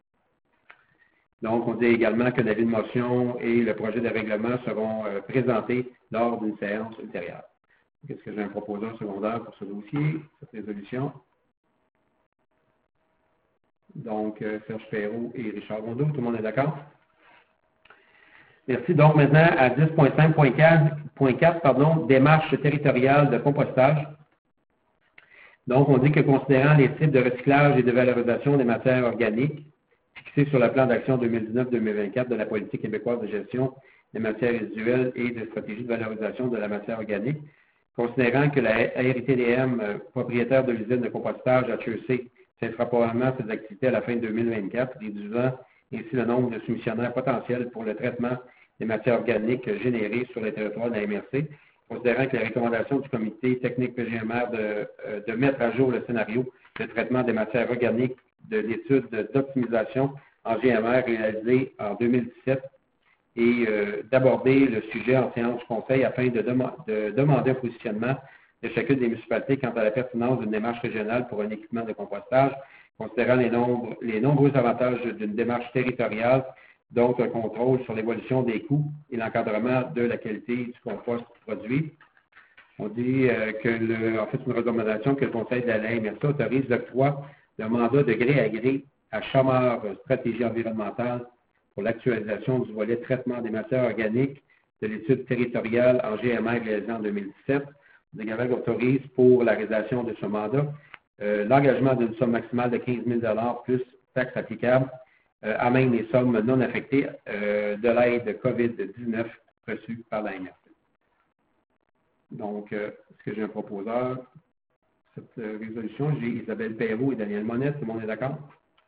Donc, on dit également que l'avis de motion et le projet de règlement seront euh, présentés lors d'une séance ultérieure. Est-ce que j'ai un proposeur secondaire pour ce dossier, cette résolution? Donc, euh, Serge Perrault et Richard Rondeau, tout le monde est d'accord? Merci. Donc, maintenant, à dix point cinq point quatre, pardon, démarche territoriale de compostage. Donc, on dit que considérant les types de recyclage et de valorisation des matières organiques fixés sur le plan d'action deux mille dix-neuf deux mille vingt-quatre de la politique québécoise de gestion des matières résiduelles et de stratégie de valorisation de la matière organique, considérant que la R I T D M, euh, propriétaire de l'usine de compostage H E C, cessera probablement ses activités à la fin deux mille vingt-quatre, réduisant ainsi le nombre de soumissionnaires potentiels pour le traitement des matières organiques générées sur le territoire de la M R C, considérant que les recommandations du comité technique P G M R de, euh, de mettre à jour le scénario de traitement des matières organiques de l'étude d'optimisation en G M R réalisée en deux mille dix-sept et euh, d'aborder le sujet en séance du Conseil afin de, dem de demander un positionnement de chacune des municipalités quant à la pertinence d'une démarche régionale pour un équipement de compostage, considérant les, nombres, les nombreux avantages d'une démarche territoriale, dont un contrôle sur l'évolution des coûts et l'encadrement de la qualité du compost produit. On dit euh, que, le, en fait, une recommandation que le Conseil de la M R C autorise l'octroi d'un mandat de gré à gré à Chamard Stratégie environnementale pour l'actualisation du volet traitement des matières organiques de l'étude territoriale en G M R réalisée en deux mille dix-sept. Le gouvernement autorise pour la réalisation de ce mandat euh, l'engagement d'une somme maximale de quinze mille dollars plus taxes applicables euh, à même les sommes non affectées euh, de l'aide COVID dix-neuf reçue par la M R C. Donc, euh, est-ce que j'ai un proposeur? Cette euh, résolution, j'ai Isabelle Perrault et Daniel Monette. Tout le monde est d'accord?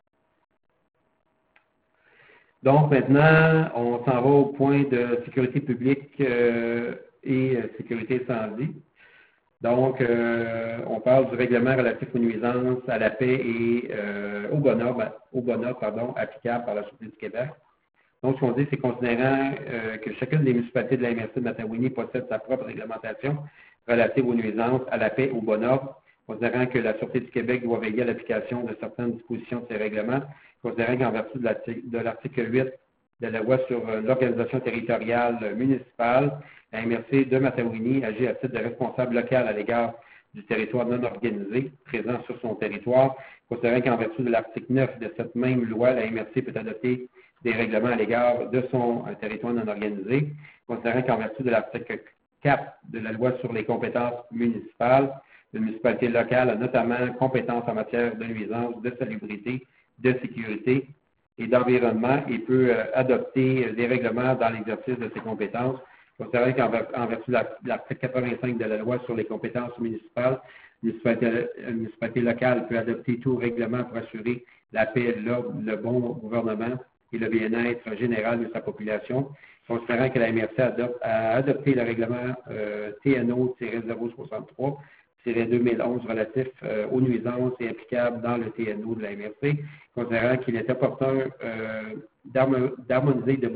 Donc, maintenant, on s'en va au point de sécurité publique euh, et euh, sécurité incendie. Donc, euh, on parle du règlement relatif aux nuisances, à la paix et euh, au bonheur, au bonheur pardon, applicable par la Sûreté du Québec. Donc, ce qu'on dit, c'est considérant euh, que chacune des municipalités de la M R C de Matawini possède sa propre réglementation relative aux nuisances, à la paix, au bon ordre, considérant que la Sûreté du Québec doit veiller à l'application de certaines dispositions de ces règlements, considérant qu'en vertu de l'article huit de la loi sur l'organisation territoriale municipale, la M R C de Matawini agit à titre de responsable local à l'égard du territoire non organisé présent sur son territoire, considérant qu'en vertu de l'article neuf de cette même loi, la M R C peut adopter des règlements à l'égard de son euh, territoire non organisé, considérant qu'en vertu de l'article quatre de la loi sur les compétences municipales, la municipalité locale a notamment compétence en matière de nuisance, de salubrité, de sécurité et d'environnement et peut euh, adopter des règlements dans l'exercice de ses compétences, considérant qu'en ver en vertu de l'article quatre-vingt-cinq de la loi sur les compétences municipales, la municipalité, la municipalité locale peut adopter tout règlement pour assurer la paix, l'ordre, le bon gouvernement et le bien-être général de sa population, considérant que la M R C adopte, a adopté le règlement euh, T N O zéro soixante-trois deux mille onze relatif euh, aux nuisances et applicable dans le T N O de la M R C, considérant qu'il est opportun euh, d'harmoniser de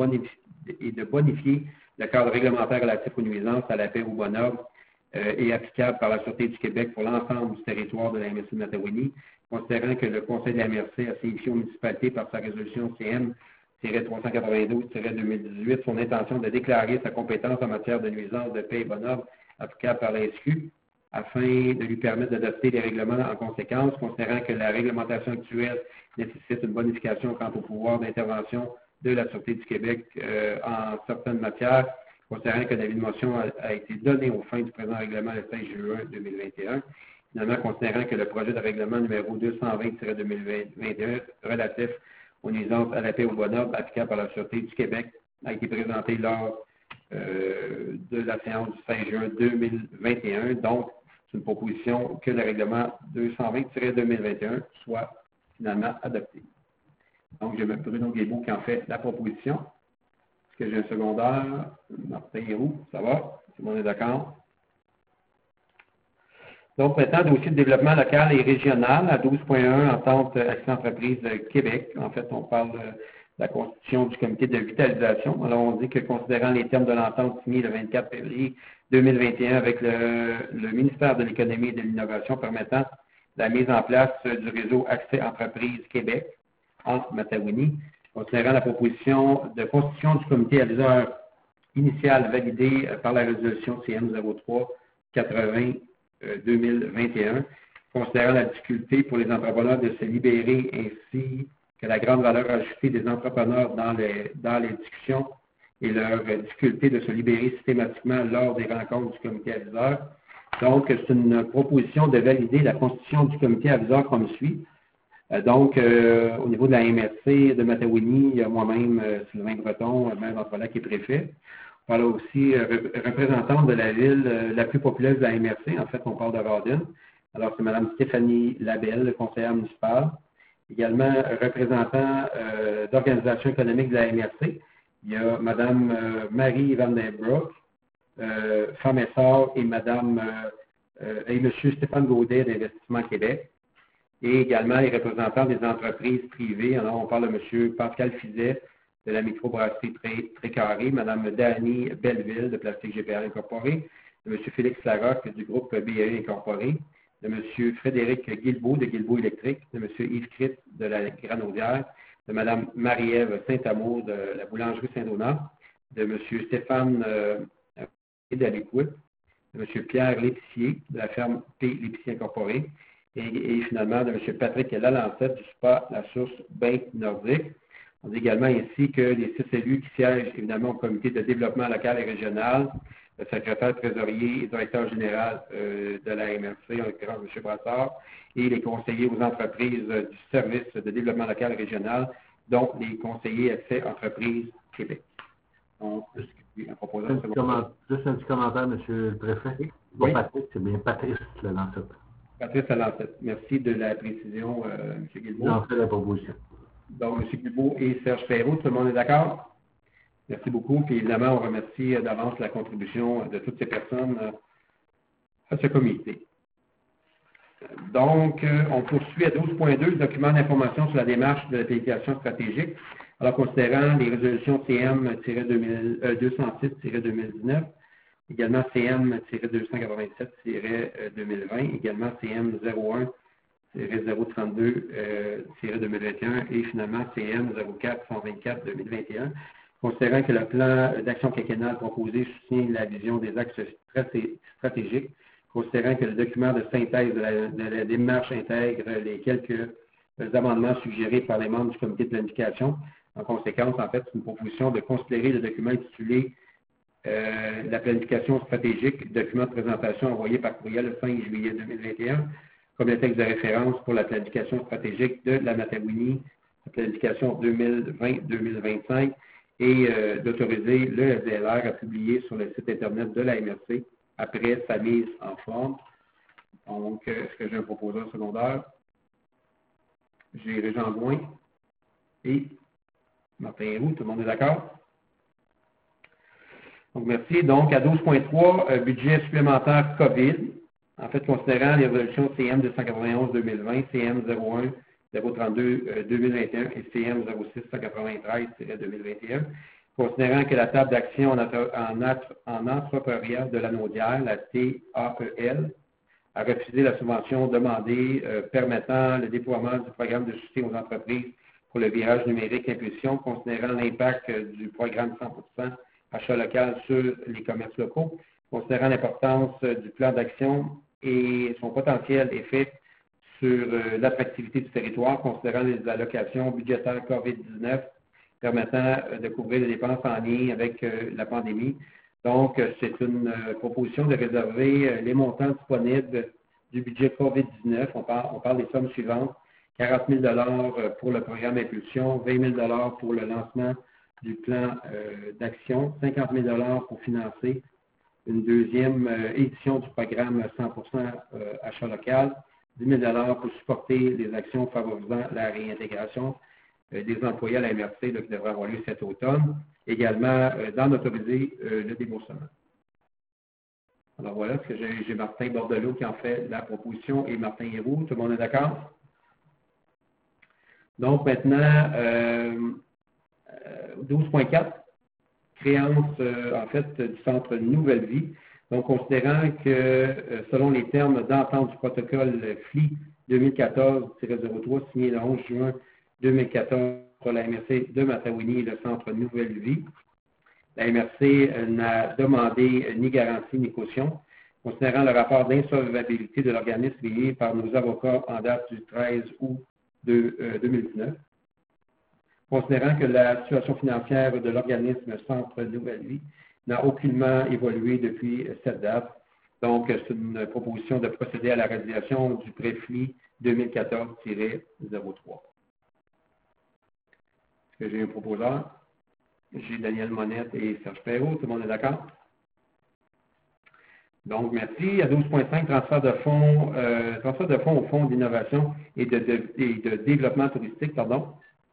et de bonifier le cadre réglementaire relatif aux nuisances, à la paix, au bon ordre euh, et applicable par la Sûreté du Québec pour l'ensemble du territoire de la M R C de Matawini, considérant que le Conseil de la M R C a signifié aux municipalités par sa résolution C M trois cent quatre-vingt-douze deux mille dix-huit son intention de déclarer sa compétence en matière de nuisances, de paix et bon ordre applicable par la S Q, afin de lui permettre d'adopter des règlements en conséquence, considérant que la réglementation actuelle nécessite une bonification quant au pouvoir d'intervention de la Sûreté du Québec euh, en certaines matières, considérant que l'avis de motion a, a été donné aux fins du présent règlement le seize juin deux mille vingt et un, finalement considérant que le projet de règlement numéro deux cent vingt deux mille vingt et un relatif aux nuisances à la paix au bon ordre applicable par la Sûreté du Québec a été présenté lors euh, de la séance du seize juin deux mille vingt et un, donc c'est une proposition que le règlement deux cent vingt deux mille vingt et un soit finalement adopté. Donc, je mets Bruno Guébeau qui en fait la proposition. Est-ce que j'ai un secondaire? Martin Héroux, ça va? Tout le monde est d'accord? Donc, maintenant, dossier de développement local et régional à douze point un, entente Accès Entreprise Québec. En fait, on parle de la constitution du comité de vitalisation. Alors, on dit que considérant les termes de l'entente signée le vingt-quatre février deux mille vingt et un avec le, le ministère de l'Économie et de l'Innovation permettant la mise en place du réseau Accès Entreprise Québec en Matawini, considérant la proposition de constitution du comité aviseur initial validé par la résolution C M zéro trois quatre-vingts deux mille vingt et un, considérant la difficulté pour les entrepreneurs de se libérer ainsi que la grande valeur ajoutée des entrepreneurs dans les, dans les discussions et leur difficulté de se libérer systématiquement lors des rencontres du comité aviseur. Donc, c'est une proposition de valider la constitution du comité aviseur comme suit. Donc, euh, au niveau de la M R C de Matawini, il y a moi-même, euh, Sylvain Breton, maire d'Entrelac qui est préfet. On parle aussi euh, représentante de la ville euh, la plus populaire de la M R C. En fait, on parle de Rawdon. Alors, c'est Mme Stéphanie Labelle, conseillère municipale. Également, représentant euh, d'organisation économique de la M R C. Il y a Mme euh, Marie Van Den Broek, euh, Femme et Sort, et Mme euh, euh, et M. Stéphane Gaudet d'Investissement Québec. Et également les représentants des entreprises privées. Alors, on parle de M. Pascal Fizet de la microbrasserie Précaré, Mme Dani Belleville de Plastique G P R Incorporé, de M. Félix Larocque du groupe B A Incorporé, de M. Frédéric Guilbeault de Guilbeault Électrique, de M. Yves Critt de la Granaudière, de Mme Marie-Ève Saint-Amour de la boulangerie Saint-Donat, de M. Stéphane euh, de l'Écoute, de M. Pierre Lépicier de la ferme P. Lépicier Incorporé, et, et finalement de M. Patrick Lalancette du SPA La Source Bain Nordique. On dit également ainsi que les six élus qui siègent évidemment au comité de développement local et régional, le secrétaire trésorier et directeur général euh, de la M R C, en l'occurrence M. Brassard, et les conseillers aux entreprises euh, du service de développement local et régional, dont les conseillers Accès Entreprises Québec. Donc, en proposant un petit comment... Juste un petit commentaire, M. le Préfet. Oui. Oui. Patrick, c'est bien Patrice Lalancette. Patrice Lalancette. Merci de la précision, euh, M. Guilbeault. J'en fais la proposition. Donc, M. Guilbeault et Serge Perrault, tout le monde est d'accord? Merci beaucoup. Puis évidemment, on remercie d'avance la contribution de toutes ces personnes à ce comité. Donc, on poursuit à douze point deux, le document d'information sur la démarche de la planification stratégique. Alors, considérant les résolutions C M deux cent six deux mille dix-neuf également C M deux cent quatre-vingt-sept deux mille vingt, également C M zéro un zéro trente-deux deux mille vingt et un et finalement C M zéro quatre cent vingt-quatre deux mille vingt et un. Considérant que le plan d'action quinquennale proposé soutient la vision des axes stratégiques, considérant que le document de synthèse de la, de la démarche intègre les quelques amendements suggérés par les membres du comité de planification, en conséquence, en fait, c'est une proposition de considérer le document intitulé euh, la planification stratégique, document de présentation envoyé par courriel le cinq juillet deux mille vingt et un, comme le texte de référence pour la planification stratégique de la Matawini, la planification deux mille vingt deux mille vingt-cinq, et euh, d'autoriser le F D L R à publier sur le site Internet de la M R C après sa mise en forme. Donc, euh, est-ce que j'ai un proposeur secondaire? J'ai Régent Gouin et Martin Héroux. Tout le monde est d'accord? Donc, merci. Donc, à douze point trois, euh, budget supplémentaire COVID. En fait, considérant les résolutions C M deux cent quatre-vingt-onze deux mille vingt, C M zéro un zéro trente-deux deux mille vingt et un et C M zéro six cent quatre-vingt-treize deux mille vingt et un, considérant que la table d'action en, en, en entrepreneuriat de la Naudière, la T A E L, a refusé la subvention demandée euh, permettant le déploiement du programme de soutien aux entreprises pour le virage numérique impulsion, considérant l'impact euh, du programme cent pour cent achat local sur les commerces locaux, considérant l'importance euh, du plan d'action et son potentiel effet sur euh, l'attractivité du territoire, considérant les allocations budgétaires COVID dix-neuf permettant euh, de couvrir les dépenses en lien avec euh, la pandémie. Donc, euh, c'est une euh, proposition de réserver euh, les montants disponibles du budget COVID dix-neuf. On parle, on parle des sommes suivantes. quarante mille dollars pour le programme Impulsion, vingt mille dollars pour le lancement du plan euh, d'action, cinquante mille dollars pour financer une deuxième euh, édition du programme cent pour cent euh, achat local, dix mille dollars pour supporter les actions favorisant la réintégration euh, des employés à la M R C là, qui devrait avoir lieu cet automne. Également, euh, d'en autoriser euh, le déboursement. Alors voilà, parce que j'ai Martin Bordelot qui en fait la proposition et Martin Héroux. Tout le monde est d'accord? Donc maintenant, euh, douze point quatre, créance euh, en fait du centre Nouvelle Vie. Donc, considérant que euh, selon les termes d'entente du protocole F L I deux mille quatorze zéro trois signé le onze juin deux mille quatorze pour la M R C de Matawini et le centre Nouvelle Vie, la M R C euh, n'a demandé euh, ni garantie ni caution. Considérant le rapport d'insolvabilité de l'organisme lié par nos avocats en date du treize août deux mille dix-neuf, considérant que la situation financière de l'organisme Centre Nouvelle Vie n'a aucunement évolué depuis cette date. Donc, c'est une proposition de procéder à la résiliation du prêt F L I deux mille quatorze zéro trois. Est-ce que j'ai un proposeur? J'ai Daniel Monette et Serge Perrault. Tout le monde est d'accord? Donc, merci. À douze point cinq, transfert de fonds, euh, transfert de fonds au Fonds d'innovation et de, de, et de développement touristique, pardon.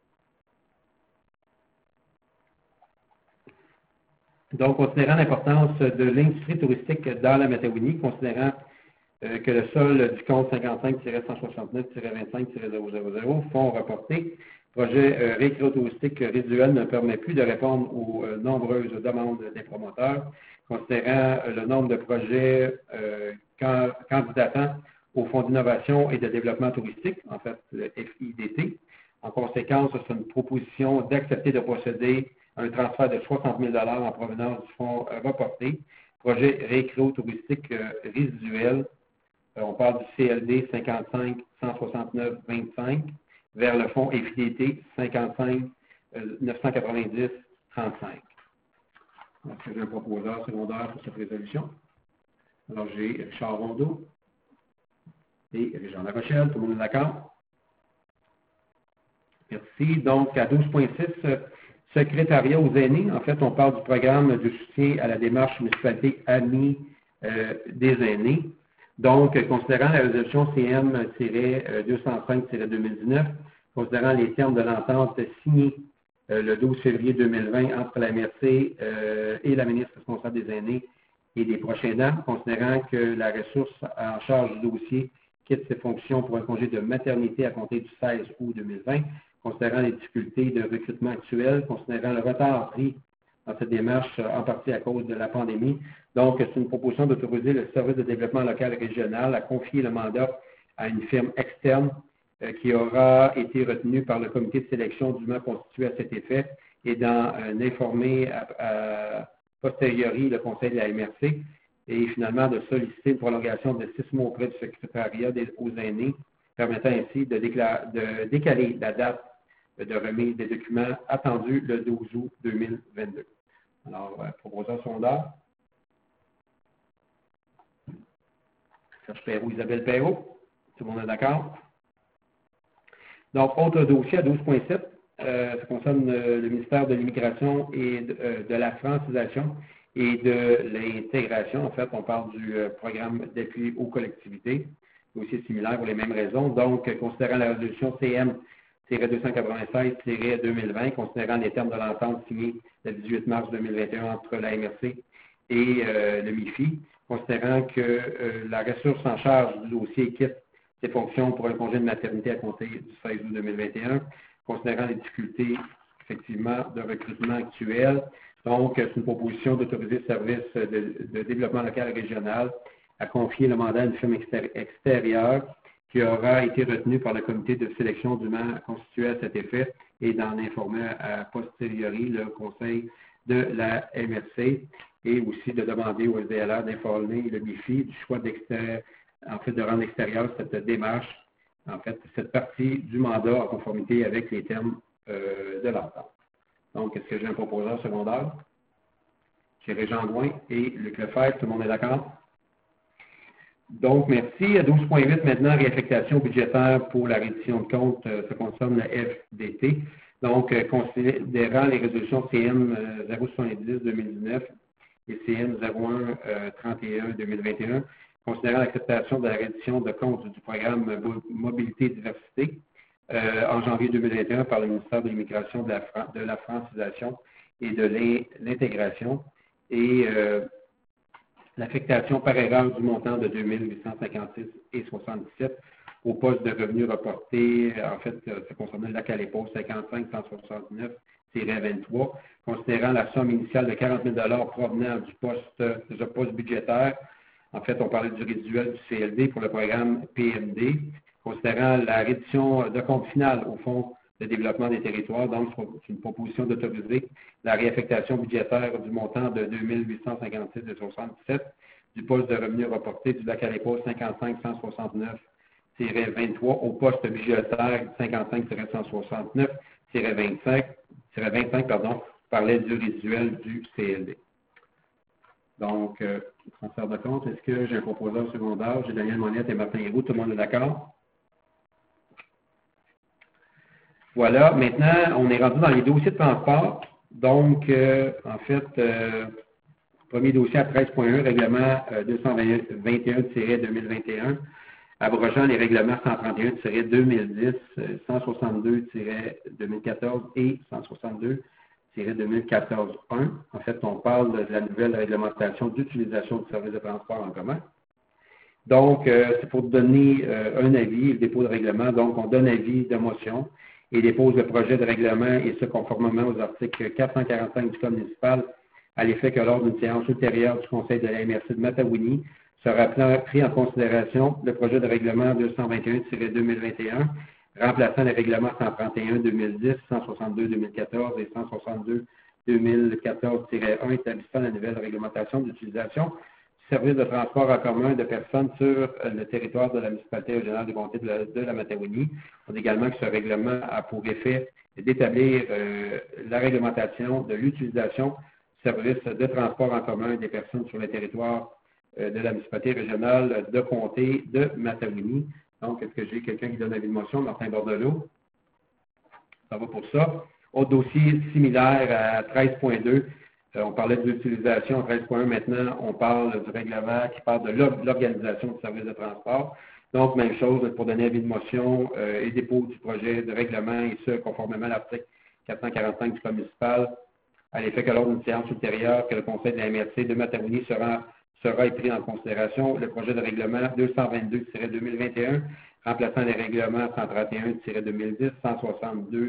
Donc, considérant l'importance de l'industrie touristique dans la Matawini, considérant euh, que le sol du compte cinquante-cinq cent soixante-neuf vingt-cinq zéro zéro zéro, fonds reportés, projet euh, récréotouristique résiduel ne permet plus de répondre aux euh, nombreuses demandes des promoteurs, considérant euh, le nombre de projets euh, can, candidatant au Fonds d'innovation et de développement touristique, en fait le F I D T. En conséquence, c'est une proposition d'accepter de procéder à un transfert de soixante mille dollars en provenance du fonds euh, reporté, projet récréotouristique euh, résiduel. Euh, on parle du C L D cinquante-cinq cent soixante-neuf vingt-cinq vers le fonds F I D T cinquante-cinq neuf cent quatre-vingt-dix trente-cinq. Donc, j'ai un proposeur secondaire pour cette résolution. Alors, j'ai Richard Rondeau et Régent Larochelle. Tout le monde est d'accord? Merci. Donc, à douze point six, secrétariat aux aînés. En fait, on parle du programme de soutien à la démarche municipalité Amis euh, des aînés. Donc, considérant la résolution C M deux cent cinq deux mille dix-neuf, considérant les termes de l'entente signée euh, le douze février deux mille vingt entre la M R C euh, et la ministre responsable des aînés et des proches aidants, considérant que la ressource en charge du dossier quitte ses fonctions pour un congé de maternité à compter du seize août deux mille vingt, considérant les difficultés de recrutement actuelles, considérant le retard pris dans cette démarche, en partie à cause de la pandémie. Donc, c'est une proposition d'autoriser le service de développement local régional à confier le mandat à une firme externe euh, qui aura été retenue par le comité de sélection dûment constitué à cet effet et d'en euh, informer à, à posteriori le conseil de la M R C et finalement de solliciter une prolongation de six mois auprès du secrétariat des, aux aînés, permettant ainsi de, déclarer, de décaler la date de remise des documents attendue le douze août deux mille vingt-deux. Alors, euh, proposant sondage. Serge Perrault, Isabelle Perrault. Tout le monde est d'accord? Donc, autre dossier à douze point sept, euh, ça concerne euh, le ministère de l'Immigration et de, euh, de la francisation et de l'intégration. En fait, on parle du euh, programme d'appui aux collectivités, dossier similaire pour les mêmes raisons. Donc, euh, considérant la résolution C M deux cent quatre-vingt-seize deux mille vingt, considérant les termes de l'entente signée le dix-huit mars deux mille vingt et un entre la M R C et euh, le M I F I, considérant que euh, la ressource en charge du dossier quitte ses fonctions pour un congé de maternité à compter du seize août deux mille vingt et un, considérant les difficultés effectivement de recrutement actuelles. Donc, c'est une proposition d'autoriser le service de, de développement local et régional à confier le mandat à une firme extérieure qui aura été retenu par le comité de sélection dûment constitué à cet effet et d'en informer à posteriori le conseil de la M R C et aussi de demander au S D L R d'informer le M I F I du choix en fait, de rendre extérieur cette démarche, en fait, cette partie du mandat en conformité avec les termes euh, de l'entente. Donc, est-ce que j'ai un proposeur secondaire? J'ai Régent Gouin et Luc Lefebvre, tout le monde est d'accord? Donc, merci. À douze point huit, maintenant, réaffectation budgétaire pour la reddition de compte, euh, ça concerne le F D T. Donc, euh, considérant les résolutions C M euh, zéro soixante-dix deux mille dix-neuf et C M zéro un trente et un deux mille vingt et un, considérant l'acceptation de la reddition de compte du programme Mobilité et Diversité euh, en janvier deux mille vingt et un par le ministère de l'Immigration, de la, de la francisation et de l'intégration. Et euh, l'affectation par erreur du montant de deux mille huit cent cinquante-six et soixante-dix-sept au poste de revenus reportés, en fait, ça concernait le lac à l'épaule cinquante-cinq cent soixante-neuf vingt-trois, considérant la somme initiale de quarante mille dollars provenant du poste, du poste budgétaire. En fait, on parlait du résiduel du C L D pour le programme P M D, considérant la réduction de compte final au Fonds de développement des territoires. Donc, c'est une proposition d'autoriser la réaffectation budgétaire du montant de deux mille huit cent cinquante-six virgule soixante-dix-sept du poste de revenus reporté du lac à l'épaule cinquante-cinq cent soixante-neuf vingt-trois au poste budgétaire cinquante-cinq cent soixante-neuf vingt-cinq, vingt-cinq pardon, parlait du résiduel du C L D. Donc, euh, transfert de compte, est-ce que j'ai un proposeur secondaire? J'ai Daniel Monette et Martin Héroux, tout le monde est d'accord? Voilà, maintenant, on est rendu dans les dossiers de transport. Donc, euh, en fait, euh, premier dossier à treize point un, règlement euh, deux cent vingt et un deux mille vingt et un, abrogeant les règlements cent trente et un deux mille dix, cent soixante-deux deux mille quatorze et cent soixante-deux deux mille quatorze un. En fait, on parle de la nouvelle réglementation d'utilisation du service de transport en commun. Donc, euh, c'est pour donner euh, un avis, le dépôt de règlement. Donc, on donne avis de motion et dépose le projet de règlement, et ce, conformément aux articles quatre cent quarante-cinq du Code municipal, à l'effet que lors d'une séance ultérieure du Conseil de la M R C de Matawini, sera pris en considération le projet de règlement deux cent vingt et un deux mille vingt et un, remplaçant les règlements cent trente et un deux mille dix, cent soixante-deux deux mille quatorze et cent soixante-deux deux mille quatorze un, établissant la nouvelle réglementation d'utilisation service de transport en commun de personnes sur le territoire de la municipalité régionale du comté de la, de la Matawini. On dit également que ce règlement a pour effet d'établir euh, la réglementation de l'utilisation du service de transport en commun des personnes sur le territoire euh, de la municipalité régionale de comté de Matawini. Donc, est-ce que j'ai quelqu'un qui donne avis de motion? Martin Bordelot. Ça va pour ça. Autre dossier similaire à treize point deux. Euh, on parlait de l'utilisation à treize point un. Maintenant, on parle du règlement qui parle de l'organisation du service de transport. Donc, même chose pour donner avis de motion euh, et dépôt du projet de règlement, et ce, conformément à l'article quatre cent quarante-cinq du Code municipal, à l'effet que lors d'une séance ultérieure, que le Conseil de la M R C de Matawini sera, sera pris en considération le projet de règlement deux cent vingt-deux deux mille vingt et un, remplaçant les règlements cent trente et un deux mille dix, cent soixante-deux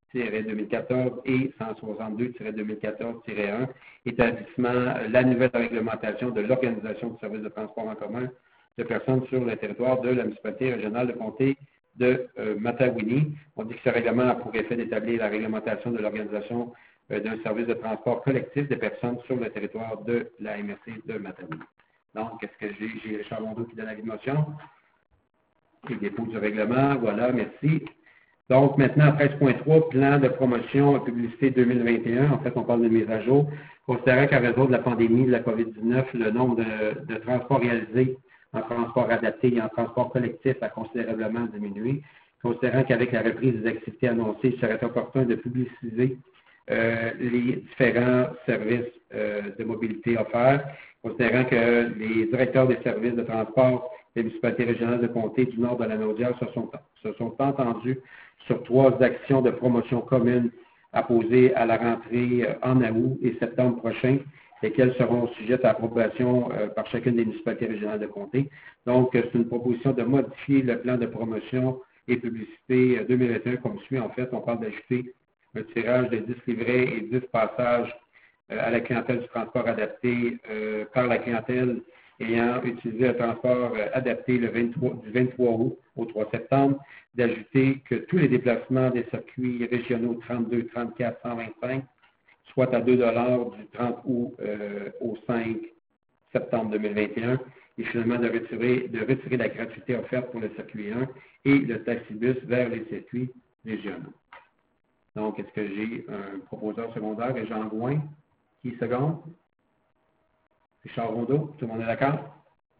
deux mille quatorze et cent soixante-deux deux mille quatorze un, établissement la nouvelle réglementation de l'organisation du service de transport en commun de personnes sur le territoire de la municipalité régionale de comté de euh, Matawini. On dit que ce règlement a pour effet d'établir la réglementation de l'organisation euh, d'un service de transport collectif de personnes sur le territoire de la M R C de Matawini. Donc, est-ce que j'ai, j'ai Richard Rondeau qui donne l'avis de motion? Et dépôt du règlement, voilà, merci. Donc, maintenant, treize point trois, plan de promotion et publicité deux mille vingt et un. En fait, on parle de mise à jour. Considérant qu'à raison de la pandémie de la COVID dix-neuf, le nombre de, de transports réalisés en transport adapté et en transport collectif a considérablement diminué. Considérant qu'avec la reprise des activités annoncées, il serait opportun de publiciser euh, les différents services euh, de mobilité offerts. Considérant que les directeurs des services de transport des municipalités régionales de comté du nord de la Naudière se sont, se sont entendus sur trois actions de promotion communes à poser à la rentrée en août et septembre prochain, lesquelles seront sujettes à approbation euh, par chacune des municipalités régionales de comté. Donc, c'est une proposition de modifier le plan de promotion et publicité deux mille vingt et un comme suit. En fait, on parle d'ajouter un tirage de dix livrets et dix passages euh, à la clientèle du transport adapté euh, par la clientèle ayant utilisé un transport euh, adapté le vingt-trois, du vingt-trois août au trois septembre, d'ajouter que tous les déplacements des circuits régionaux trente-deux, trente-quatre, cent vingt-cinq soit à deux dollars du trente août euh, au cinq septembre deux mille vingt et un, et finalement de retirer, de retirer la gratuité offerte pour le circuit un et le taxibus vers les circuits régionaux. Donc, est-ce que j'ai un proposeur secondaire et Jean Gouin qui seconde? Richard Rondeau, tout le monde est d'accord?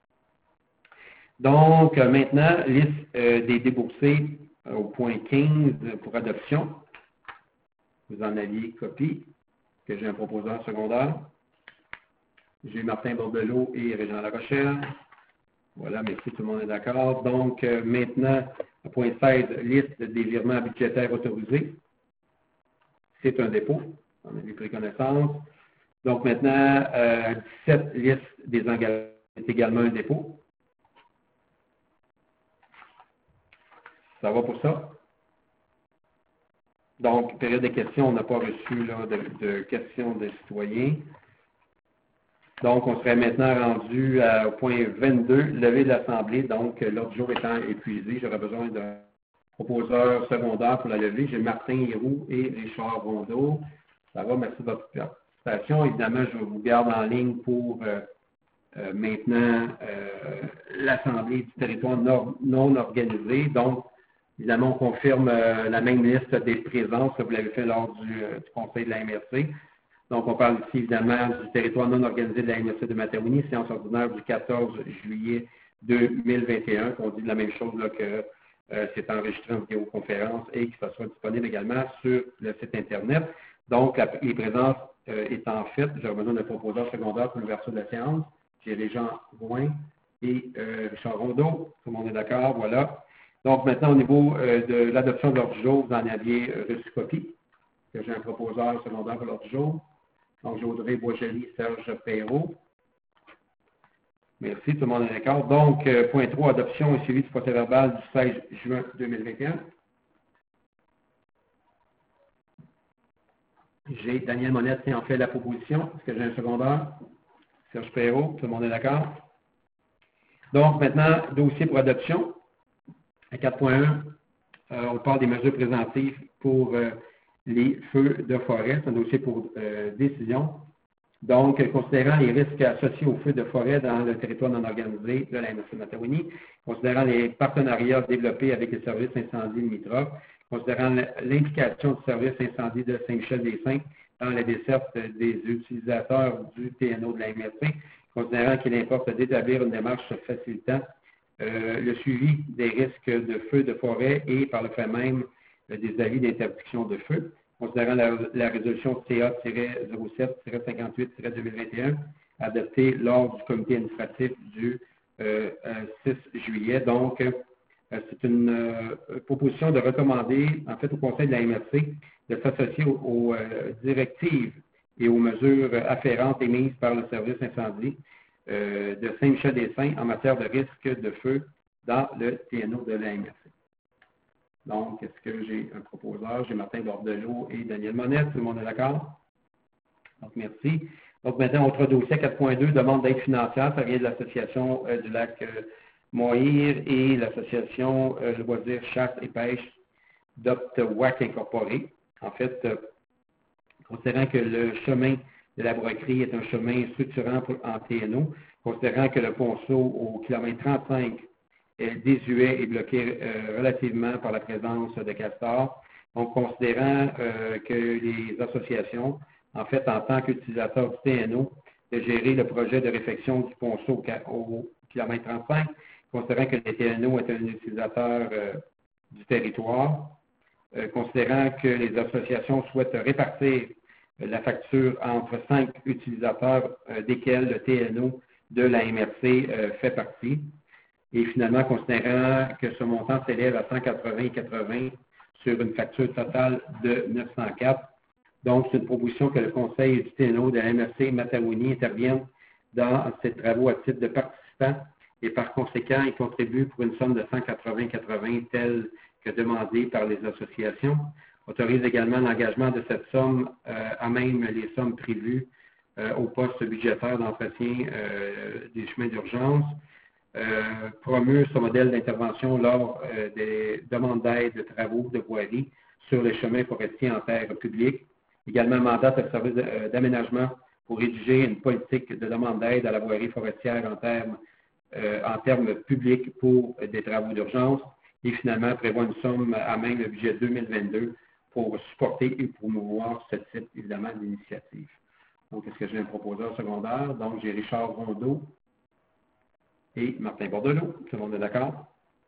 Donc, euh, maintenant, liste euh, des déboursés euh, au point quinze pour adoption. Vous en aviez copie, que j'ai un proposeur secondaire. J'ai Martin Bordelot et Régent Larochelle. Voilà, merci, tout le monde est d'accord. Donc, euh, maintenant, point seize, liste des virements budgétaires autorisés. C'est un dépôt, on a vu pris connaissance. Donc, maintenant, euh, dix-sept, liste des engagements, c'est également un dépôt. Ça va pour ça? Donc, période de questions, on n'a pas reçu là, de, de questions des citoyens. Donc, on serait maintenant rendu à, au point vingt-deux, levée de l'Assemblée. Donc, l'ordre du jour étant épuisé, j'aurais besoin d'un proposeur secondaire pour la levée. J'ai Martin Héroux et Richard Rondeau. Ça va, merci de votre participation. Évidemment, je vous garde en ligne pour euh, euh, maintenant euh, l'Assemblée du territoire non, non organisé. Donc, évidemment, on confirme euh, la même liste des présences que vous l'avez fait lors du, euh, du Conseil de la M R C. Donc, on parle ici, évidemment, du territoire non organisé de la M R C de Matawini, séance ordinaire du quatorze juillet deux mille vingt et un, qu'on dit de la même chose là, que euh, c'est enregistré en vidéoconférence et que ça soit disponible également sur le site Internet. Donc, la, les présences euh, étant faites, j'aurai besoin d'un proposeur secondaire pour l'ouverture de la séance. J'ai Régent Gouin et euh, Richard Rondeau. Tout le monde est d'accord, voilà. Donc, maintenant, au niveau euh, de l'adoption de l'ordre du jour, vous en aviez euh, reçu copie, que j'ai un proposeur secondaire pour l'ordre du jour. Donc, Audrey Boisjoli, Serge Perrault. Merci, tout le monde est d'accord. Donc, euh, point trois, adoption et suivi du procès-verbal du seize juin deux mille vingt et un. J'ai Daniel Monette qui en fait la proposition. Est-ce que j'ai un secondaire? Serge Perrault, tout le monde est d'accord? Donc, maintenant, dossier pour adoption. À quatre point un, euh, on parle des mesures préventives pour euh, les feux de forêt. C'est un dossier pour euh, décision. Donc, considérant les risques associés aux feux de forêt dans le territoire non organisé de la M R C de Matawini, considérant les partenariats développés avec les services incendies limitrophes, considérant l'implication du service incendie de Saint-Michel-des-Saints dans la desserte des utilisateurs du T N O de la M R C, considérant qu'il importe d'établir une démarche facilitant euh, le suivi des risques de feux de forêt et par le fait même euh, des avis d'interdiction de feu, considérant la, la résolution C A zéro sept cinquante-huit deux mille vingt et un adoptée lors du comité administratif du euh, six juillet. Donc, euh, c'est une euh, proposition de recommander, en fait, au Conseil de la M R C de s'associer aux, aux euh, directives et aux mesures afférentes émises par le service incendie euh, de Saint-Michel-des-Saints en matière de risque de feu dans le T N O de la M R C. Donc, est-ce que j'ai un proposeur? J'ai Martin Bordelot et Daniel Monette. Tout le monde est d'accord? Donc, merci. Donc, maintenant, autre dossier, quatre point deux, demande d'aide financière. Ça vient de l'Association euh, du lac euh, Moïr et l'Association euh, Loisirs, Chasse et Pêche d'Optewac Incorporé. En fait, euh, considérant que le chemin de la broquerie est un chemin structurant pour, en T N O, considérant que le ponceau au kilomètre trente-cinq est désuet et bloqué euh, relativement par la présence de castors, donc considérant euh, que les associations, en fait, en tant qu'utilisateurs du T N O, de gérer le projet de réfection du ponceau au, au kilomètre trente-cinq, considérant que le T N O est un utilisateur euh, du territoire, euh, considérant que les associations souhaitent répartir euh, la facture entre cinq utilisateurs, euh, desquels le T N O de la M R C euh, fait partie, et finalement, considérant que ce montant s'élève à cent quatre-vingts virgule quatre-vingts sur une facture totale de neuf cent quatre. Donc, c'est une proposition que le Conseil du T N O de la M R C Matawini intervienne dans ces travaux à titre de participant et par conséquent, il contribue pour une somme de cent quatre-vingts virgule quatre-vingts telle que demandée par les associations. Autorise également l'engagement de cette somme euh, à même les sommes prévues euh, au poste budgétaire d'entretien euh, des chemins d'urgence. Euh, promeut ce modèle d'intervention lors euh, des demandes d'aide de travaux de voirie sur les chemins forestiers en terre publique. Également, mandate le service d'aménagement pour rédiger une politique de demande d'aide à la voirie forestière en termes, euh, en termes publics pour des travaux d'urgence. Et finalement, prévoit une somme à même le budget deux mille vingt-deux pour supporter et promouvoir ce type, évidemment, d'initiative. Donc, est-ce que j'ai un proposeur secondaire? Donc, j'ai Richard Rondeau et Martin Bordelot. Tout le monde est d'accord?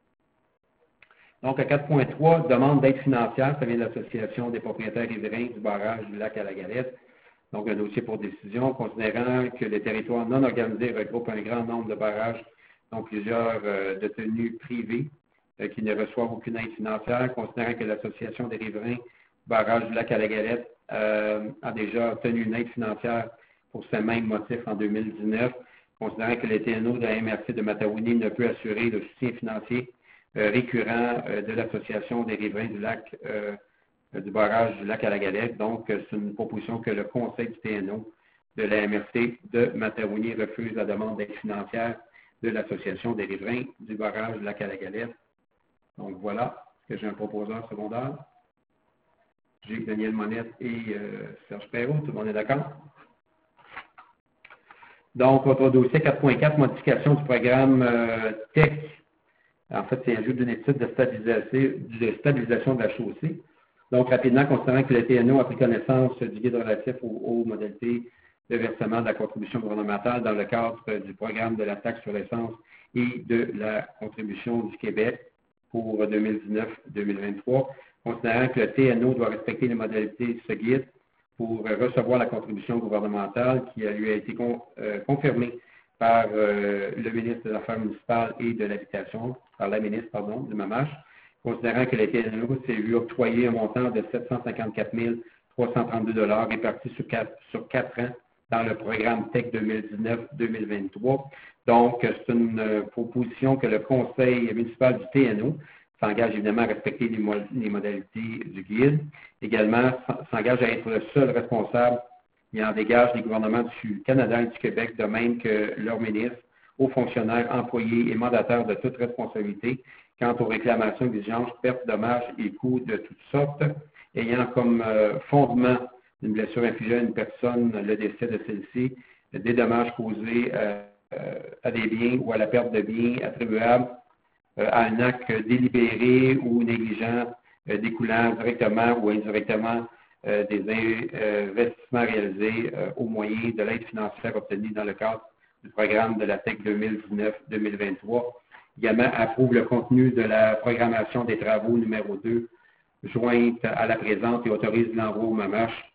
Donc, à quatre point trois, demande d'aide financière, ça vient de l'Association des propriétaires riverains du barrage du lac à la Galette. Donc, un dossier pour décision, considérant que les territoires non organisés regroupent un grand nombre de barrages, dont plusieurs euh, de tenues privées, euh, qui ne reçoivent aucune aide financière, considérant que l'Association des riverains du barrage du lac à la Galette euh, a déjà obtenu une aide financière pour ce même motif en deux mille dix-neuf, considérant que le T N O de la M R C de Matawini ne peut assurer le soutien financier euh, récurrent euh, de l'Association des riverains du lac, euh, du barrage du lac à la Galette. Donc, euh, c'est une proposition que le Conseil du T N O de la M R C de Matawini refuse la demande d'aide financière de l'Association des riverains du barrage du lac à la Galette. Donc, voilà, est-ce que j'ai un proposeur secondaire? J'ai Daniel Monette et euh, Serge Perrault. Tout le monde est d'accord? Donc, autre dossier quatre point quatre, modification du programme euh, T E C. En fait, c'est un jeu d'une étude de stabilisation, de stabilisation de la chaussée. Donc, rapidement, considérant que le T N O a pris connaissance du guide relatif aux, aux modalités de versement de la contribution gouvernementale dans le cadre du programme de la taxe sur l'essence et de la contribution du Québec pour deux mille dix-neuf deux mille vingt-trois, considérant que le T N O doit respecter les modalités de ce guide pour recevoir la contribution gouvernementale qui lui a été con, euh, confirmée par euh, le ministre des Affaires municipales et de l'Habitation, par la ministre, pardon, de Mamache, considérant que le T N O s'est vu octroyer un montant de sept cent cinquante-quatre mille trois cent trente-deux dollars répartis sur quatre, sur quatre ans dans le programme T E C deux mille dix-neuf deux mille vingt-trois. Donc, c'est une euh, proposition que le Conseil municipal du T N O s'engage évidemment à respecter les, mo les modalités du guide. Également, s'engage à être le seul responsable et en dégage les gouvernements du Canada et du Québec, de même que leurs ministres, aux fonctionnaires, employés et mandataires de toute responsabilité quant aux réclamations, exigences, pertes, dommages et coûts de toutes sortes, ayant comme euh, fondement une blessure infligée à une personne, le décès de celle-ci, des dommages causés euh, à des biens ou à la perte de biens attribuables euh, à un acte délibéré ou négligent euh, découlant directement ou indirectement euh, des investissements réalisés euh, au moyen de l'aide financière obtenue dans le cadre du programme de la T E C deux mille dix-neuf deux mille vingt-trois. Également, approuve le contenu de la programmation des travaux numéro deux, jointe à la présente, et autorise l'envoi au Mamache,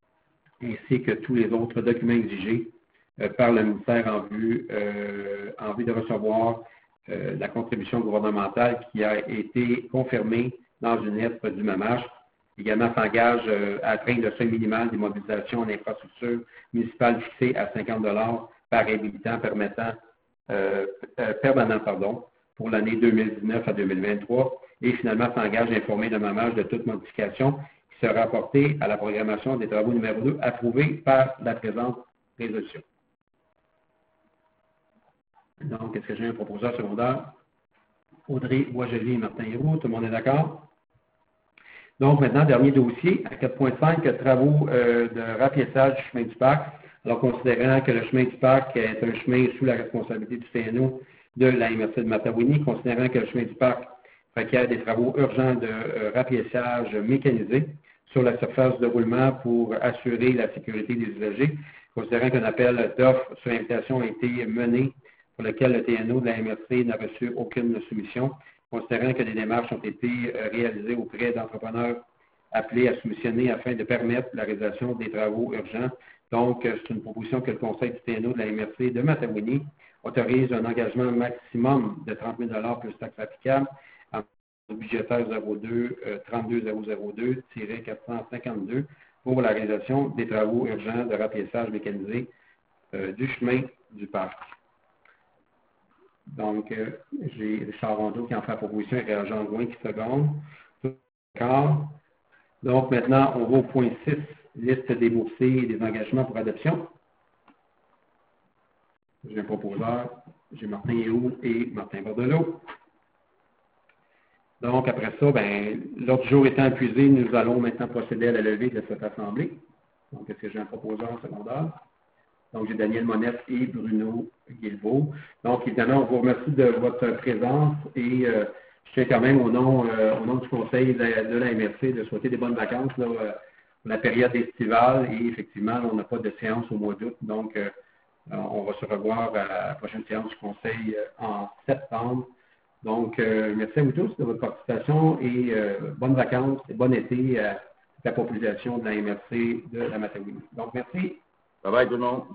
ainsi que tous les autres documents exigés euh, par le ministère en vue, euh, en vue de recevoir euh, la contribution gouvernementale qui a été confirmée dans une lettre du Mamache. Également, s'engage euh, à atteindre le seuil minimal des mobilisations en infrastructure municipale fixé à cinquante dollars par habitant permettant, euh, euh, permanent pardon, pour l'année deux mille dix-neuf à deux mille vingt-trois. et finalement s'engage à informer le mamage de toute modification qui sera apportée à la programmation des travaux numéro deux approuvée par la présente résolution. Donc, est-ce que j'ai un proposeur secondaire? Audrey Boisjoli et Martin Héroux, tout le monde est d'accord? Donc, maintenant, dernier dossier, à quatre point cinq, travaux euh, de rapiéçage du chemin du parc. Alors, considérant que le chemin du parc est un chemin sous la responsabilité du T N O de la M R C de Matawini, considérant que le chemin du parc requiert des travaux urgents de euh, rapiéçage mécanisé sur la surface de roulement pour assurer la sécurité des usagers, considérant qu'un appel d'offres sur invitation a été mené pour lequel le T N O de la M R C n'a reçu aucune soumission, considérant que des démarches ont été euh, réalisées auprès d'entrepreneurs appelés à soumissionner afin de permettre la réalisation des travaux urgents. Donc, euh, c'est une proposition que le Conseil du T N O de la M R C de Matawini autorise un engagement maximum de trente mille dollars plus taxes applicables en budgétaire zéro deux trente-deux zéro zéro deux quatre cent cinquante-deux pour la réalisation des travaux urgents de rapiéçage mécanisé euh, du chemin du parc. Donc, euh, j'ai Richard Rondeau qui en fait la proposition et Jean Gouin qui seconde. D'accord. Donc, maintenant, on va au point six, liste des boursiers et des engagements pour adoption. J'ai un proposeur, j'ai Martin Héroux et Martin Bordelot. Donc, après ça, ben, l'ordre du jour étant épuisé, nous allons maintenant procéder à la levée de cette assemblée. Donc, est-ce que j'ai un proposeur en secondaire? Donc, j'ai Daniel Monette et Bruno Guilbeault. Donc, évidemment, on vous remercie de votre présence et euh, je tiens quand même au nom, euh, au nom du Conseil de la, de la M R C de souhaiter des bonnes vacances là, euh, pour la période estivale et effectivement, on n'a pas de séance au mois d'août. Donc, euh, on va se revoir à la prochaine séance du Conseil euh, en septembre. Donc, euh, merci à vous tous de votre participation et euh, bonnes vacances et bon été à la population de la M R C de la Matawini. Donc, merci. Bye bye tout le monde.